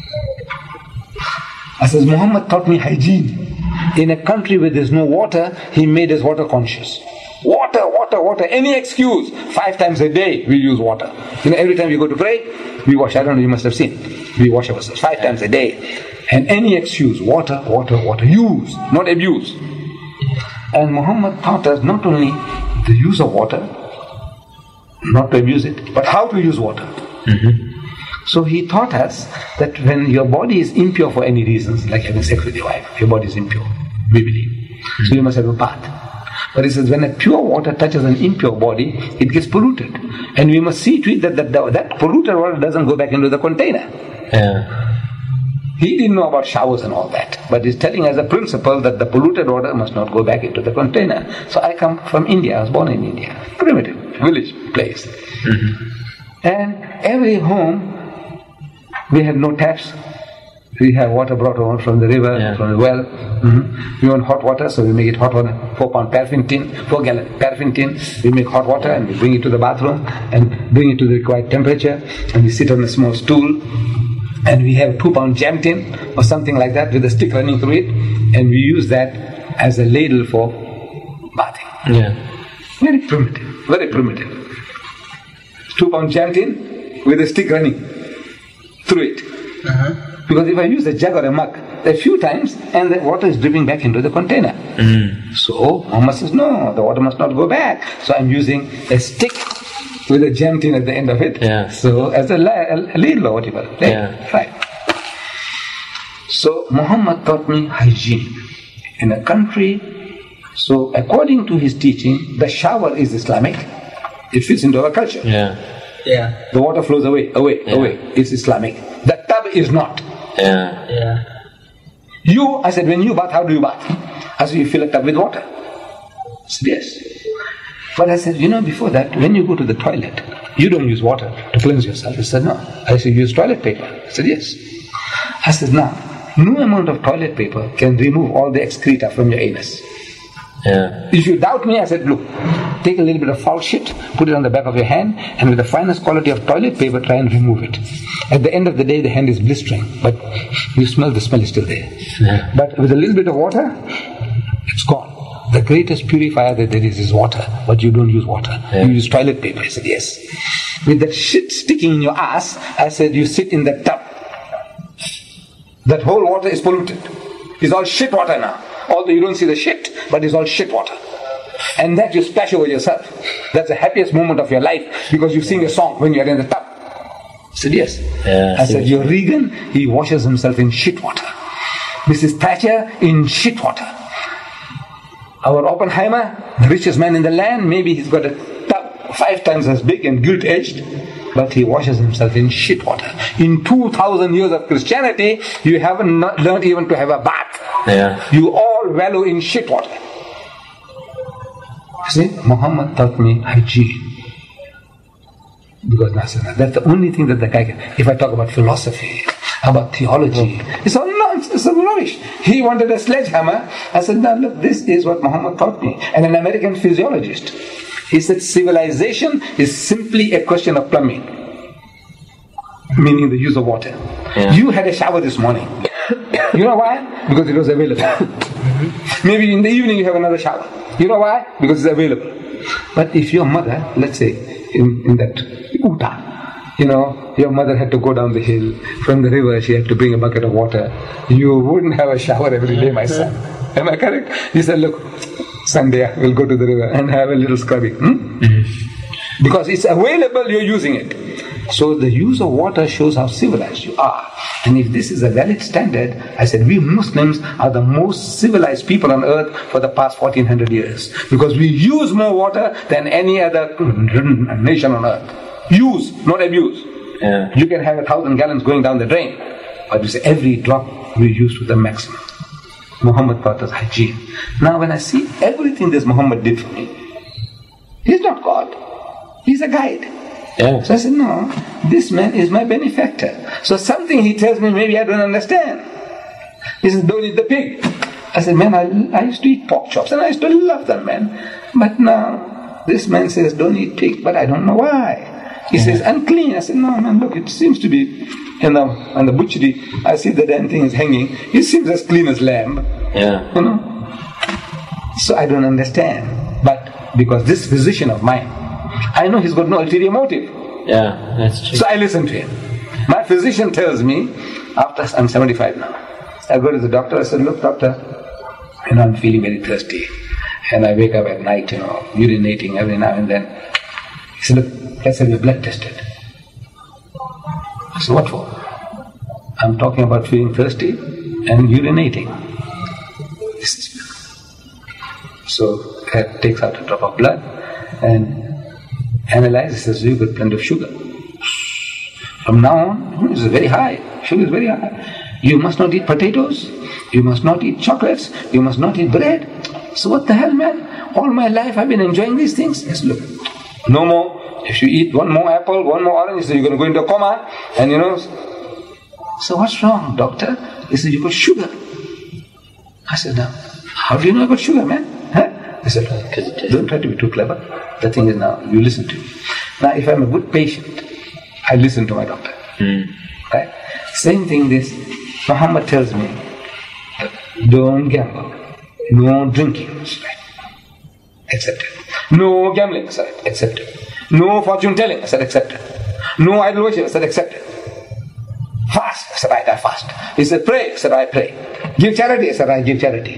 I says, Muhammad taught me hygiene. In a country where there's no water, he made us water conscious. Water, water, water, any excuse. Five times a day we use water. You know, every time we go to pray, we wash. I don't know, you must have seen. We wash ourselves five times a day. And any excuse, water, water, water. Use, not abuse. And Muhammad taught us not only the use of water, not to abuse it, but how to use water. Mm-hmm. So he taught us that when your body is impure for any reasons, like having sex with your wife, your body is impure, we believe. Mm-hmm. So you must have a bath. But he says when a pure water touches an impure body, it gets polluted. And we must see to it that that, that, that polluted water doesn't go back into the container. Yeah. He didn't know about showers and all that. But he's telling us a principle that the polluted water must not go back into the container. So I come from India. I was born in India. Primitive, village place. Mm-hmm. And every home, we had no taps. We have water brought over from the river, yeah. from the well. Mm-hmm. We want hot water, so we make it hot water. Four pound paraffin tin, four gallon paraffin tin. We make hot water and we bring it to the bathroom and bring it to the required temperature. And we sit on a small stool. And we have a two pound jam tin or something like that with a stick running through it. And we use that as a ladle for bathing. Yeah. Very primitive, very primitive. Two pound jam tin with a stick running through it. Uh-huh. Because if I use a jug or a mug a few times and the water is dripping back into the container. Mm. So Muhammad says, no, the water must not go back. So I'm using a stick with a jam tin at the end of it. Yeah. So as a, la- a ladle or whatever. Right? Yeah. Right. So Muhammad taught me hygiene. In a country, so according to his teaching, the shower is Islamic. It fits into our culture. Yeah. Yeah. The water flows away, away, Yeah. away. It's Islamic. The tub is not. Yeah. Yeah. You, I said, when you bath, how do you bath? I said, you fill a tub with water. I said, yes. But I said, you know, before that, when you go to the toilet, you don't use water to cleanse yourself. He said, no. I said, you use toilet paper. I said, yes. I said, now, no amount of toilet paper can remove all the excreta from your anus. Yeah. If you doubt me, I said, look, take a little bit of foul shit, put it on the back of your hand, and with the finest quality of toilet paper, try and remove it. At the end of the day, the hand is blistering, but you smell, the smell is still there. Yeah. But with a little bit of water, it's gone. The greatest purifier that there is is water, but you don't use water. Yeah. You use toilet paper. I said, yes. With that shit sticking in your ass, I said, you sit in that tub. That whole water is polluted. It's all shit water now. Although you don't see the shit, but it's all shit water. And that you splash over yourself. That's the happiest moment of your life because you sing a song when you're in the tub. I said, yes. Yeah, I said, your Reagan, he washes himself in shit water. Missus Thatcher in shit water. Our Oppenheimer, the richest man in the land, maybe he's got a tub five times as big and gilt-edged, but he washes himself in shit water. In two thousand years of Christianity, you haven't not learned even to have a bath. Yeah. You all wallow in shit water. See, Muhammad taught me hygiene. Because Nasir, that's the only thing that the guy can. If I talk about philosophy, about theology, it's all nonsense, it's all rubbish. He wanted a sledgehammer. I said, no, look, this is what Muhammad taught me. And an American physiologist, he said, civilization is simply a question of plumbing, meaning the use of water. Yeah. You had a shower this morning. You know why? Because it was available. Mm-hmm. Maybe in the evening you have another shower. You know why? Because it's available. But if your mother, let's say, in, in that Uta, you know, your mother had to go down the hill, from the river she had to bring a bucket of water, you wouldn't have a shower every day, my son. Am I correct? He said, look, Sunday we'll go to the river and have a little scrubbing. Hmm? Mm-hmm. Because it's available, you're using it. So the use of water shows how civilized you are. And if this is a valid standard, I said we Muslims are the most civilized people on earth for the past fourteen hundred years. Because we use more water than any other nation on earth. Use, not abuse. Yeah. You can have a thousand gallons going down the drain, but you say every drop we use to the maximum. Muhammad taught us hygiene. Now when I see everything this Muhammad did for me, he's not God, he's a guide. Yeah. So I said, no, this man is my benefactor. So something he tells me, maybe I don't understand. He says, don't eat the pig. I said, man, I, I used to eat pork chops and I used to love them, man. But now, this man says, don't eat pig, but I don't know why. He yeah. says, unclean. I said, no, man, look, it seems to be, you know, on the butchery, I see the damn thing is hanging. It seems as clean as lamb. Yeah. You know? So I don't understand. But because this physician of mine, I know he's got no ulterior motive. Yeah, that's true. So I listen to him. My physician tells me, after I'm seventy-five now, I go to the doctor, I said, look doctor, you know, I'm feeling very thirsty. And I wake up at night, you know, urinating every now and then. He said, look, let's have your blood tested. I said, what for? I'm talking about feeling thirsty and urinating. So he takes out a drop of blood and analyzes, says, you've got plenty of sugar. From now on, it's very high. Sugar is very high. You must not eat potatoes. You must not eat chocolates. You must not eat bread. So what the hell, man? All my life I've been enjoying these things. Yes, look, no more. If you eat one more apple, one more orange, so you're going to go into a coma. And you know, so what's wrong, doctor? He said, you got sugar. I said, now, how do you know I got sugar, man? Huh? I said, don't try to be too clever. The thing is now, you listen to me. Now, if I'm a good patient, I listen to my doctor. Mm. Right? Same thing this, Muhammad tells me, don't gamble, no drinking, right? Accepted. No gambling, I said, accepted. No fortune telling, I said, accepted. No idol worship, I said, accepted. Fast, I said, right, I fast. He said, pray, I said, I pray. Give charity, I said, I give charity.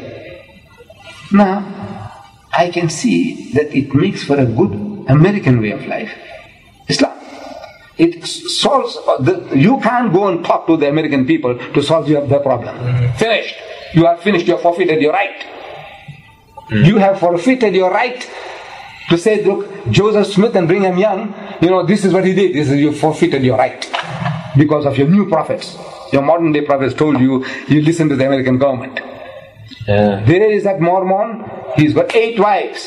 Now, I can see that it makes for a good American way of life. Islam. It solves, the, you can't go and talk to the American people to solve your, their problem. Mm-hmm. Finished. You are finished, you have forfeited your right. Mm-hmm. You have forfeited your right to say, look, Joseph Smith and Brigham Young, you know, this is what he did. This is, you forfeited your right. Because of your new prophets. Your modern day prophets told you, you listen to the American government. Yeah. There is that Mormon, he's got eight wives.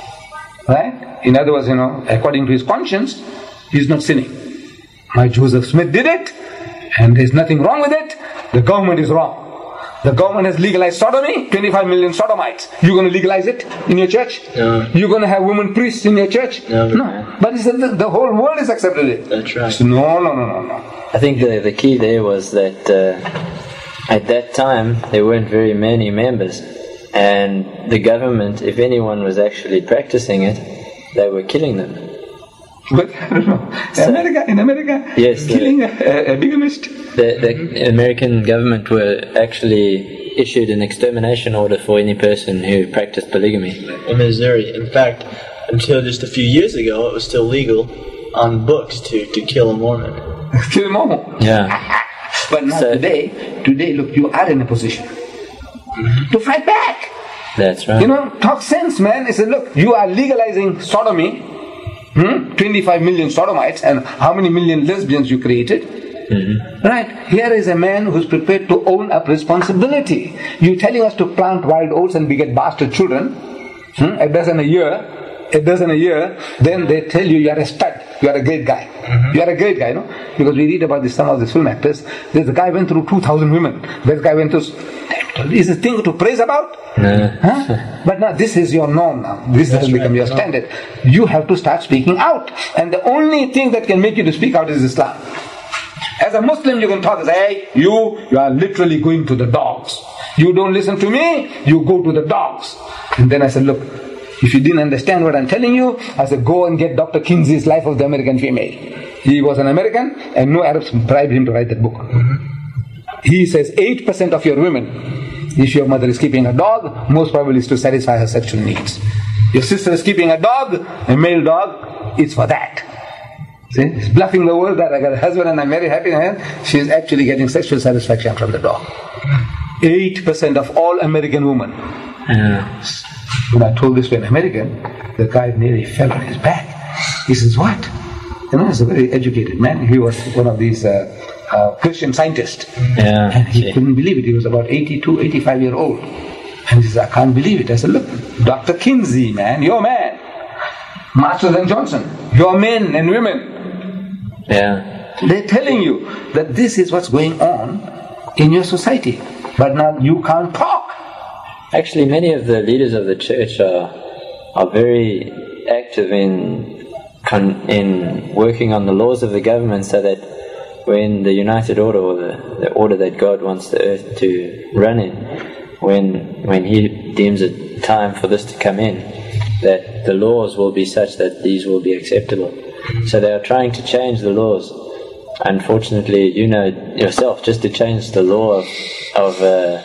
Right? In other words, you know, according to his conscience, he's not sinning. My Joseph Smith did it, and there's nothing wrong with it. The government is wrong. The government has legalized sodomy, twenty-five million sodomites. You're going to legalize it in your church? No. You're going to have women priests in your church? No. No. But it's the, the whole world has accepted it. That's right. So no, no, no, no, no. I think the, the key there was that uh, at that time there weren't very many members, and the government, if anyone was actually practicing it, they were killing them. But I don't know. So, America, in America, yes, killing the, a, a bigamist. The, the American government were actually issued an extermination order for any person who practiced polygamy. In Missouri. In fact, until just a few years ago, it was still legal on books to, to kill a Mormon. Kill a Mormon? Yeah. But now So- today, today, look, you are in a position mm-hmm. to fight back. That's right. You know, talk sense, man. He said, look, you are legalizing sodomy, hmm? twenty-five million sodomites, and how many million lesbians you created? Mm-hmm. Right, here is a man who's prepared to own up responsibility. You're telling us to plant wild oats and beget bastard children, hmm? a dozen a year, a dozen a year, then they tell you you are a stud, you are a great guy. Mm-hmm. You are a great guy, no? Because we read about this, some of the film actors, this guy went through two thousand women, this guy went through, is a thing to praise about? No. Huh? But now this is your norm now, this That's has become right. your standard. You have to start speaking out, and the only thing that can make you to speak out is Islam. As a Muslim, you can talk and say, hey, you, you are literally going to the dogs. You don't listen to me, you go to the dogs. And then I said, look, if you didn't understand what I'm telling you, I said, go and get Doctor Kinsey's Life of the American Female. He was an American, and no Arabs bribed him to write that book. Mm-hmm. He says eight percent of your women If your mother is keeping a dog, most probably it's to satisfy her sexual needs. Your sister is keeping a dog, a male dog, it's for that. See, it's bluffing the world that I got a husband and I'm very happy. She is actually getting sexual satisfaction from the dog. Eight percent of all American women. Yeah. When I told this to an American, the guy nearly fell on his back. He says, "What?" You know, he's a very educated man. He was one of these uh, uh, Christian scientists. Yeah. And he See. couldn't believe it. He was about eighty-two, eighty-five year old. And he says, "I can't believe it." I said, "Look, Doctor Kinsey, man, your man. Masters and Johnson, your men and women. Yeah. They're telling you that this is what's going on in your society. But now you can't talk." Actually, many of the leaders of the church are are very active in con, in working on the laws of the government, so that when the United Order, or the, the order that God wants the earth to run in, when when He deems it time for this to come in, that the laws will be such that these will be acceptable. So they are trying to change the laws. Unfortunately, you know yourself, just to change the law of of, uh,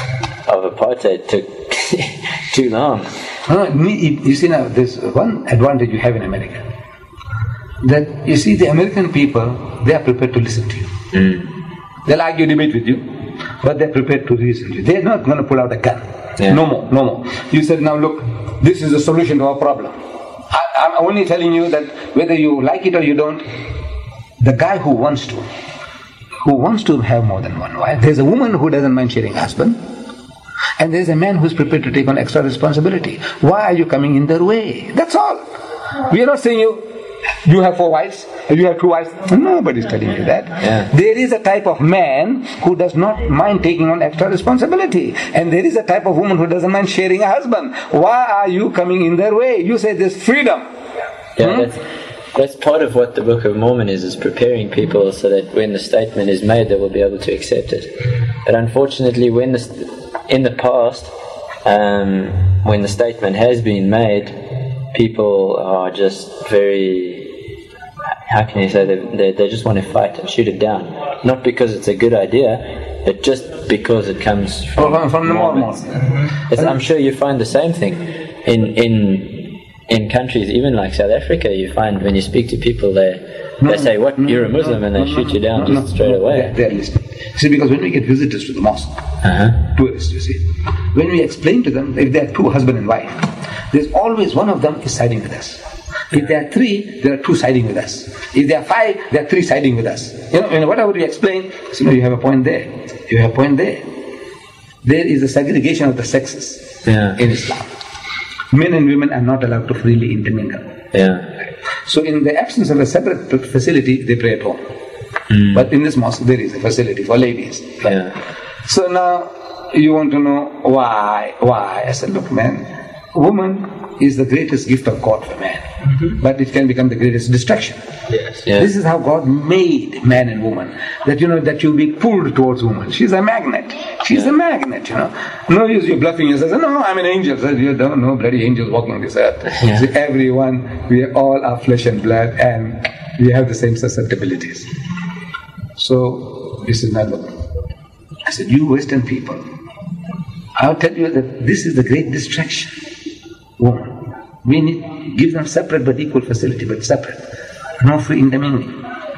of apartheid took too long. No, you see now, there's one advantage you have in America. That you see, the American people, they are prepared to listen to you. Mm. They'll argue, debate with you, but they're prepared to listen to you. They're not going to pull out a gun. Yeah. No more, no more. You said, "Now look, this is the solution to our problem." I, I'm only telling you that whether you like it or you don't, the guy who wants to, who wants to have more than one wife, there's a woman who doesn't mind sharing a husband, and there's a man who's prepared to take on extra responsibility. Why are you coming in their way? That's all. We are not saying you, you have four wives, or you have two wives. Nobody's telling you that. Yeah. There is a type of man who does not mind taking on extra responsibility, and there is a type of woman who doesn't mind sharing a husband. Why are you coming in their way? You say there's freedom. Yeah, Hmm? that's, that's part of what the Book of Mormon is, is preparing people so that when the statement is made, they will be able to accept it. But unfortunately, when the st- in the past, um, when the statement has been made, people are just very, how can you say, they, they, they just want to fight and shoot it down. Not because it's a good idea, but just because it comes from, From, from the Mormons. It's, I'm sure you find the same thing in in in countries even like South Africa. You find when you speak to people, they No, they say, "What? no, You're a no, Muslim," no, and they no, shoot you down no, just no, straight no, away. They're, they're listening. See, because when we get visitors to the mosque, Uh-huh. tourists, you see, when we explain to them, if there are two husband and wife, there's always one of them is siding with us. If there are three, there are two siding with us. If there are five, there are three siding with us. You know, you know whatever we explain, so, you know, you have a point there, you have a point there. There is a segregation of the sexes Yeah. in Islam. Men and women are not allowed to freely intermingle. Yeah. So in the absence of a separate facility, they pray at home. Mm. But in this mosque, there is a facility for ladies. Yeah. So now, you want to know why, why? I said, look man, woman is the greatest gift of God for man. Mm-hmm. But it can become the greatest destruction. Yes. Yeah. This is how God made man and woman. That you know, that you be pulled towards woman. She's a magnet. She's a magnet, you know. No use you bluffing yourself. No, I'm an angel. So you don't know bloody angels walking on this earth. Yeah. See, everyone, we all are flesh and blood, and we have the same susceptibilities. So, this is not what I said, you Western people, I'll tell you that this is the great distraction. Woman. We need give them separate but equal facility, but separate. No free intermingling.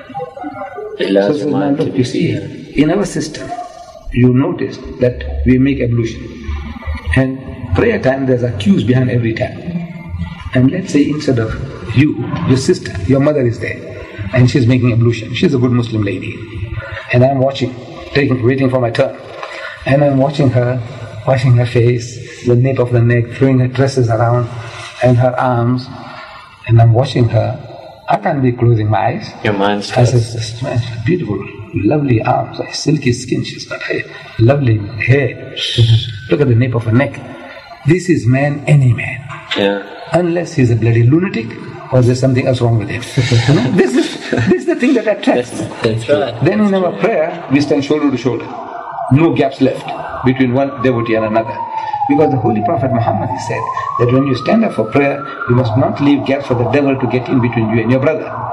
It So, allows so your now mind to look, be you see, in our system, you notice that we make ablution. And prayer time, there's a queues behind every tap. And let's say instead of you, your sister, your mother is there, and she's making ablution. She's a good Muslim lady. And I'm watching, taking, waiting for my turn. And I'm watching her, washing her face, the nape of the neck, throwing her tresses around, and her arms. And I'm watching her. I can't be closing my eyes. Your mind I starts. said, this man, beautiful, lovely arms, silky skin, she's got a lovely hair. Look at the nape of her neck. This is man, any man. Yeah. Unless he's a bloody lunatic or there's something else wrong with him. You know, this is this is the thing that attracts. That's, that's right. Then in our prayer, we stand shoulder to shoulder. No gaps left between one devotee and another. Because the Holy Prophet Muhammad, he said that when you stand up for prayer, you must not leave gaps for the devil to get in between you and your brother.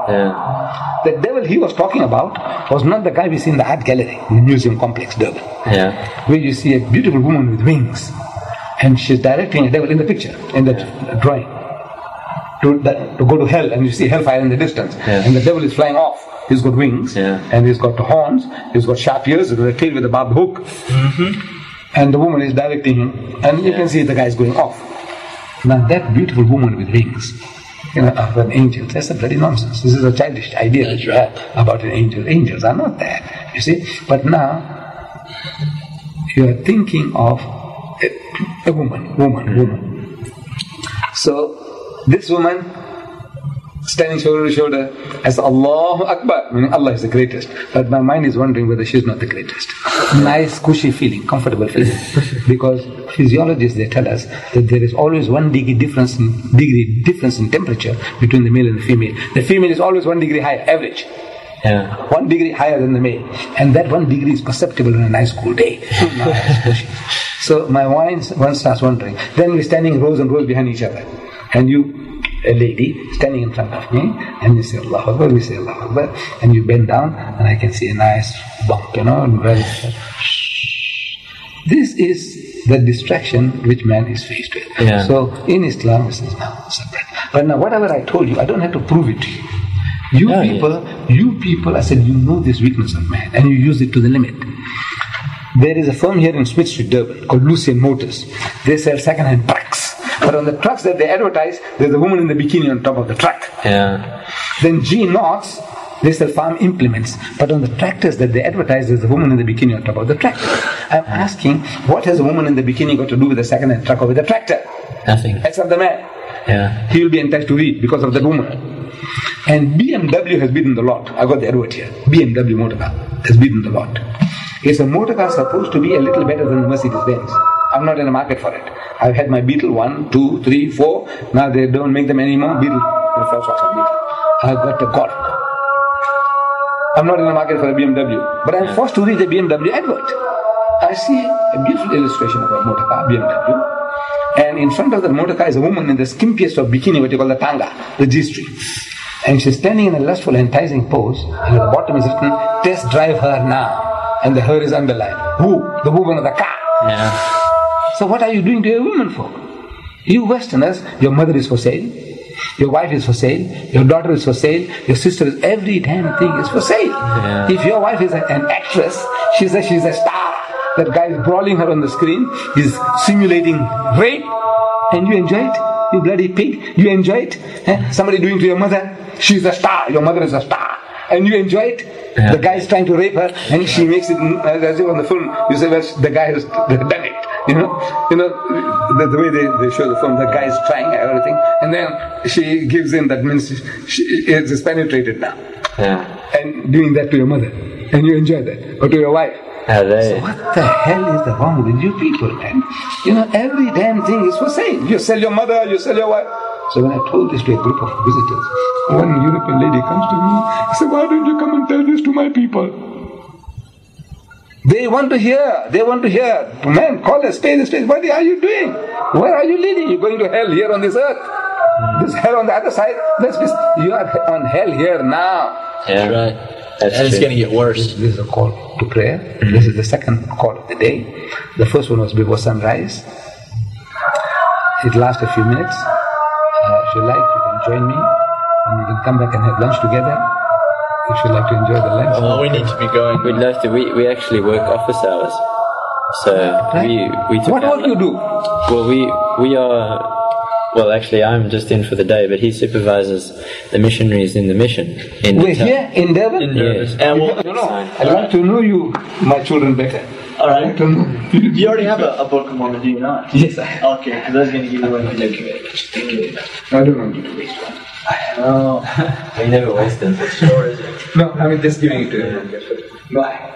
Yeah. The devil he was talking about was not the guy we see in the art gallery, in the museum complex, Durban. Yeah. Where you see a beautiful woman with wings, and she's directing a devil in the picture, in the drawing, to, the, to go to hell, and you see hellfire in the distance, Yeah. and the devil is flying off. He's got wings, Yeah. and he's got horns, he's got sharp ears, he's got a tail with a barbed hook, and the woman is directing him, and you Yeah. can see the guy is going off. Now that beautiful woman with wings, you know, of an angel, that's a bloody nonsense. This is a childish idea that you have about an angel. Angels are not that, you see. But now, you are thinking of a, a woman, woman, woman. So, this woman, standing shoulder to shoulder, as Allahu Akbar, meaning Allah is the greatest. But my mind is wondering whether she is not the greatest. Nice, cushy feeling, comfortable feeling. Because physiologists, they tell us that there is always one degree difference in, degree difference in temperature between the male and the female. The female is always one degree higher, average. Yeah. One degree higher than the male. And that one degree is perceptible on a nice cool day. Nice, so my mind one starts wondering. Then we're standing rows and rows behind each other. And you, a lady, standing in front of me, and you say Allahu Akbar, we say Allahu Akbar, and you bend down, and I can see a nice bump, you know, and very. This is the distraction which man is faced with. Yeah. So in Islam, this is now separate. But now, whatever I told you, I don't have to prove it to you. You Yeah, people, you people, I said, you know this weakness of man, and you use it to the limit. There is a firm here in Smith Street, Durban, called Lucian Motors. They sell second-hand trucks. But on the trucks that they advertise, there's a woman in the bikini on top of the truck. Yeah. Then G. Knox, they sell farm implements. But on the tractors that they advertise, there's a woman in the bikini on top of the tractor. I'm asking, what has a woman in the bikini got to do with the second-hand truck or with the tractor? Nothing. Except the man. Yeah. He will be entitled to read because of that woman. And B M W has beaten the lot. I got the advert here. B M W motor car has beaten the lot. Is a motor car supposed to be a little better than the Mercedes-Benz? I'm not in the market for it. I've had my Beetle one, two, three, four. Now they don't make them anymore. Beetle, the first was a Beetle. I've got the Golf. I'm not in the market for a B M W, but I'm forced to read the B M W advert. I see a beautiful illustration of a motor car, B M W, and in front of the motor car is a woman in the skimpiest of bikini, what you call the tanga, the G-string. And she's standing in a lustful, enticing pose, and at the bottom is written, test drive her now. And the her is underlined. Who? The woman of the car. Yeah. So what are you doing to a woman for? You Westerners, your mother is for sale, your wife is for sale, your daughter is for sale, your sister is, every damn thing is for sale. Yeah. If your wife is a, an actress, she's a, she's a star. That guy is brawling her on the screen, he's simulating rape, and you enjoy it? You bloody pig, you enjoy it? Eh? Somebody doing to your mother, she's a star, your mother is a star, and you enjoy it? Yeah. The guy is trying to rape her, and she makes it as if on the film. You say, well, the guy has done it. You know, you know the, the way they, they show the film. The guy is trying everything, and then she gives in. That means she is penetrated now, Yeah. and doing that to your mother, and you enjoy that, or to your wife. Yeah, they, So what the hell is the wrong with you people, man? You know, every damn thing is for sale. You sell your mother, you sell your wife. So when I told this to a group of visitors, one European lady comes to me, I said, why don't you come and tell this to my people? They want to hear, they want to hear. Man, call a spade a spade. What are you doing? Where are you leading? You're going to hell here on this earth. This hell on the other side, that's this, you are on hell here now. yeah. That's right. That's and it's true. going to get worse. This is a call to prayer. Mm-hmm. This is the second call of the day. The first one was before sunrise. It lasts a few minutes. Uh, if you like, you can join me, and we can come back and have lunch together. If you like to enjoy the lunch. Oh, we need to be going. We'd love to. We, we actually work office hours. So Right. we, we took What out- work you do? Well, we, we are... Well, actually, I'm just in for the day, but he supervises the missionaries in the mission. In the We're town. here in Durban? In Durban. Yes. And we'll, You know, I'd like to know you, my children, better. all I'd right. like to know. You already have a, a Book of Mormon, do you not? Yes, I have. Okay, because I was going to give you one. Thank you very much. Thank you very much. I don't want you to waste one. Oh, We never waste them. sure is it? No, I mean just giving it to you. No, I